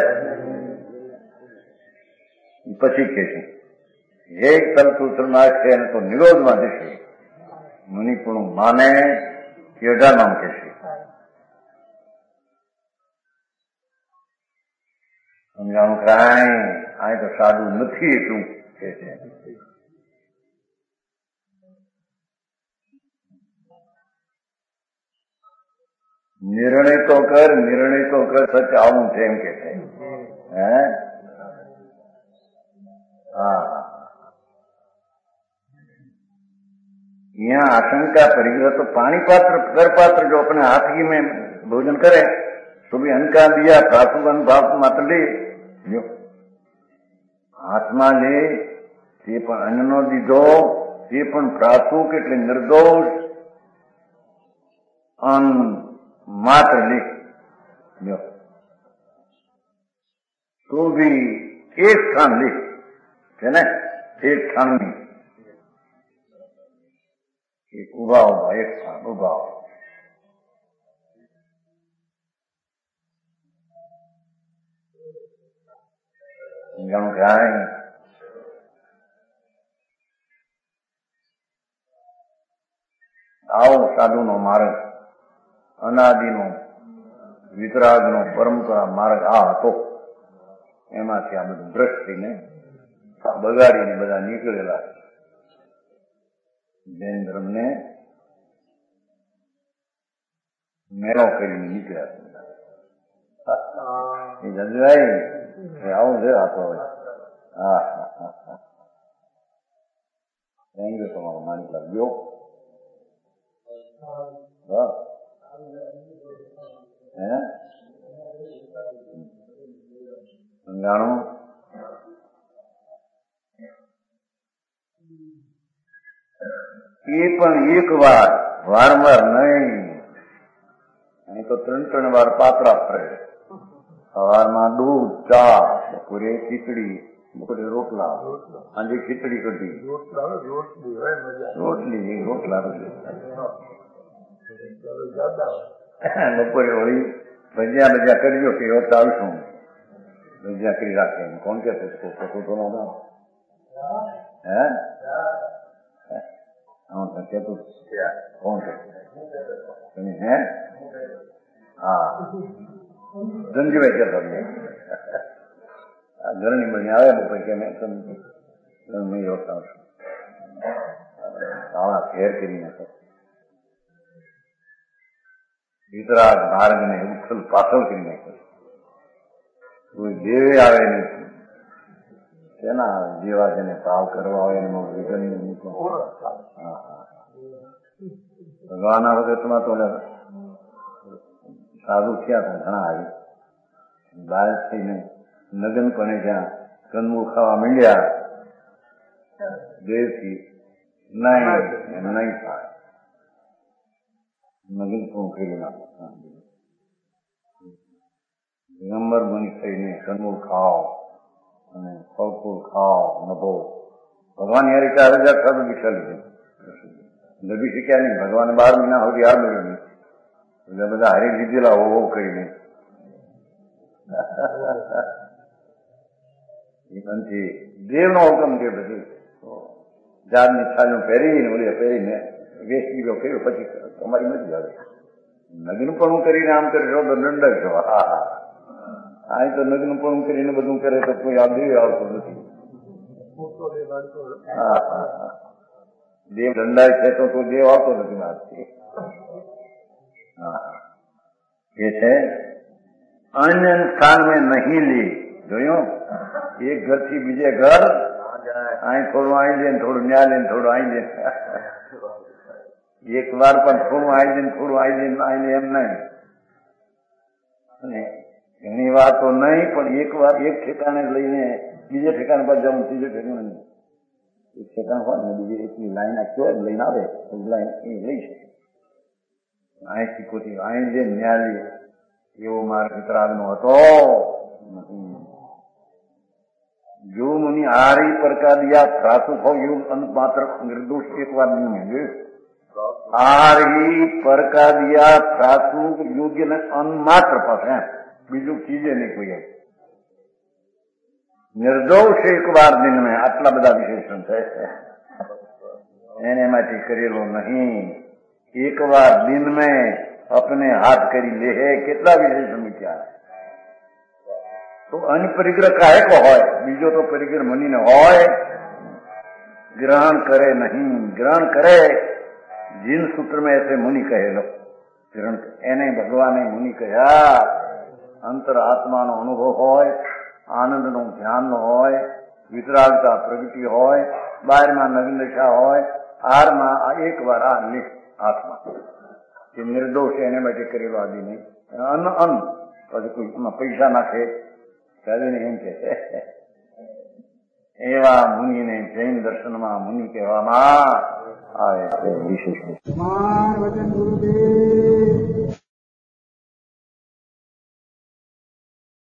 પછી કે છે એક તલતુષ નાખે એને તો નિરોધમાં જશે. મુનિપણું માને કે અઢારમાં કહેશે. સમજાણું કાંઈ આ તો સાધુ નથી એટલું કે છે. નિર્ણય તો કર નિર્ણય તો કર સચ આવું છે એમ કે છે. હે હા यहाँ आशंका परिग्रह तो पानी पात्र कर पात्र जो अपने हाथी में भोजन करे तो भी अन्न का दिया प्रासु अनुभाव मात्र ले जो हाथમાં લે તે પણ અન્નનો દીધો તે પણ પ્રાસુક એટલે નિર્દોષ અન્ન માત્ર લે જો તો भी एक स्थान ले છે ને એક સ્થાનની એક ઉભા ઉભા એક સ્થાન ઉભા જાણું કાંઈ આવો સાધુનો માર્ગ અનાદિનો વિતરાગનો પરંપરા માર્ગ આ હતો. એમાંથી આ બધું ભ્રષ્ટ થઈને બગાડીને બધા નીકળેલા જૈન ધર્મને મેળો કરીને નીકળ્યા. એ જજભાઈ આવું છે આ તો. હા હા હા હા થેન્ક યુ તમારો માલિક લાગ્યો. હે સમજાણું. એ પણ એક વાર વારંવાર નહીં. અહીં તો ત્રણ ત્રણ વાર પાતળા ફરે. સવારમાં દૂધ ચા, બપોરે ખીચડી, બપોરે રોટલા, સાંજે ખીચડી કઢી રોટલી રોટલા બપોરે વળી ભજીયા ભજીયા કરજો કે એવો ચાલશું ભજીયા કરી રાખે. કોણ કે કશું તો ના હે હું કેતું કોણ કે હે હા ધનજીભાઈ કહેતા ઘરની બની આવે બપોર કે મેં તમે આવશું સારા ફેર કરી નાખે. વિતરાગ માર્ગને ઉથલ પાથલ કરી નાખે. કોઈ દેવે આવે નથી. શેના જેવા જેને ભાવ કરવા હોય એમાં વિઘન ભગવાનના વખતમાં તો સાધુ થયા હતા ઘણા આવી બહાર થઈને નગનપણે જ્યાં કંદમૂળ ખાવા માંડ્યા દેવથી નહીં નહીં થાય નગન પણ કરી નાખો. દિગંબર બની થઈને કંદમૂળ ખાઓ અને ફળ ફૂલ ખાઓ નભો. ભગવાન યાર ચાર હજાર સાધુ દીક્ષા લીધી નદી શીખ્યા નહીં. ભગવાન બાર મહિના સુધી હાર મળ્યો નહીં. એટલે બધા હારી લીધેલા હો હો કરીને દેવનો હુકમ છે. બધી જાતની છાલું પહેરીને ઓલી પહેરીને વેશ બીજો કર્યો પછી તમારી નથી આવે. નગ્ન પણ કરીને આમ કરી તો દંડક છો. હા હા આ તો નગ્ન પણ કરીને બધું કરે તો કોઈ આ દેવ આવતો નથી. હા હા હા દેવ દંડાય છે તો કોઈ દેવ આવતો નથી મારથી. હા એ છે અન્ય સ્થાન મેં નહીં લે. જોયું એક ઘરથી બીજે ઘર અહીં થોડું અહીં લે થોડું ન્યા લે થોડું અહીં લે. એક વાર પણ થોડું અહીં લે થોડું અહીં લે અહીં લે એમ નહીં. ઘણી વાર તો નહીં પણ એક વાર એક ઠેકાણે લઈને બીજે ઠેકાણે પર જવું ત્રીજે ઠેકાણે નહીં. એક ઠેકાણ હોય ને બીજી એકની લાઈન આખી હોય લઈને આવે લાઈન એ લઈ શકે. અહીંથી કોથી અહીં લે ન્યા લે એવો માર્ગ વિતરાગનો હતો. જો મુનિ આરી પ્રકાર દિયા પ્રાસુ ભાવ એવું માત્ર નિર્દોષ એક વાર નહીં જોયું. આહાર ही પર का दिया प्रासूक योग्य ने अन्न मात्र પાસે બીજું ચીજે નહીં કોઈ નિર્દોષ એક વાર દિન में આટલા બધા વિશેષણ છે એને માંથી કરેલો નહીં એક વાર દિન में अपने हाथ करी ले है કેટલા વિશેષણ મૂક્યા तो अन्य परिग्रह काहे को होय बीजो तो परिग्रह मनी ने होय ग्रहण करे नहीं ग्रहण करे जिन सूत्र में ऐसे मुनि कहेलो ग्रहण एने भगवान ने मुनि कहा अंतर आत्मा नो अनुभव होय आनंद नो ध्यान नो होय वितरागता प्रगति होय बाहर में नवीन दशा होय आर में एक बार आ निक आत्मा ये निर्दोष एने માટે કરેલો આદિ નહીં અન્ન અન્ન પછી કોઈ પૈસા નાખે ત્યારે એમ કે એવા મુનિને જૈન દર્શનમાં મુનિ કહેવામાં આવે છે વિશેષ વચન ગુરુદેવ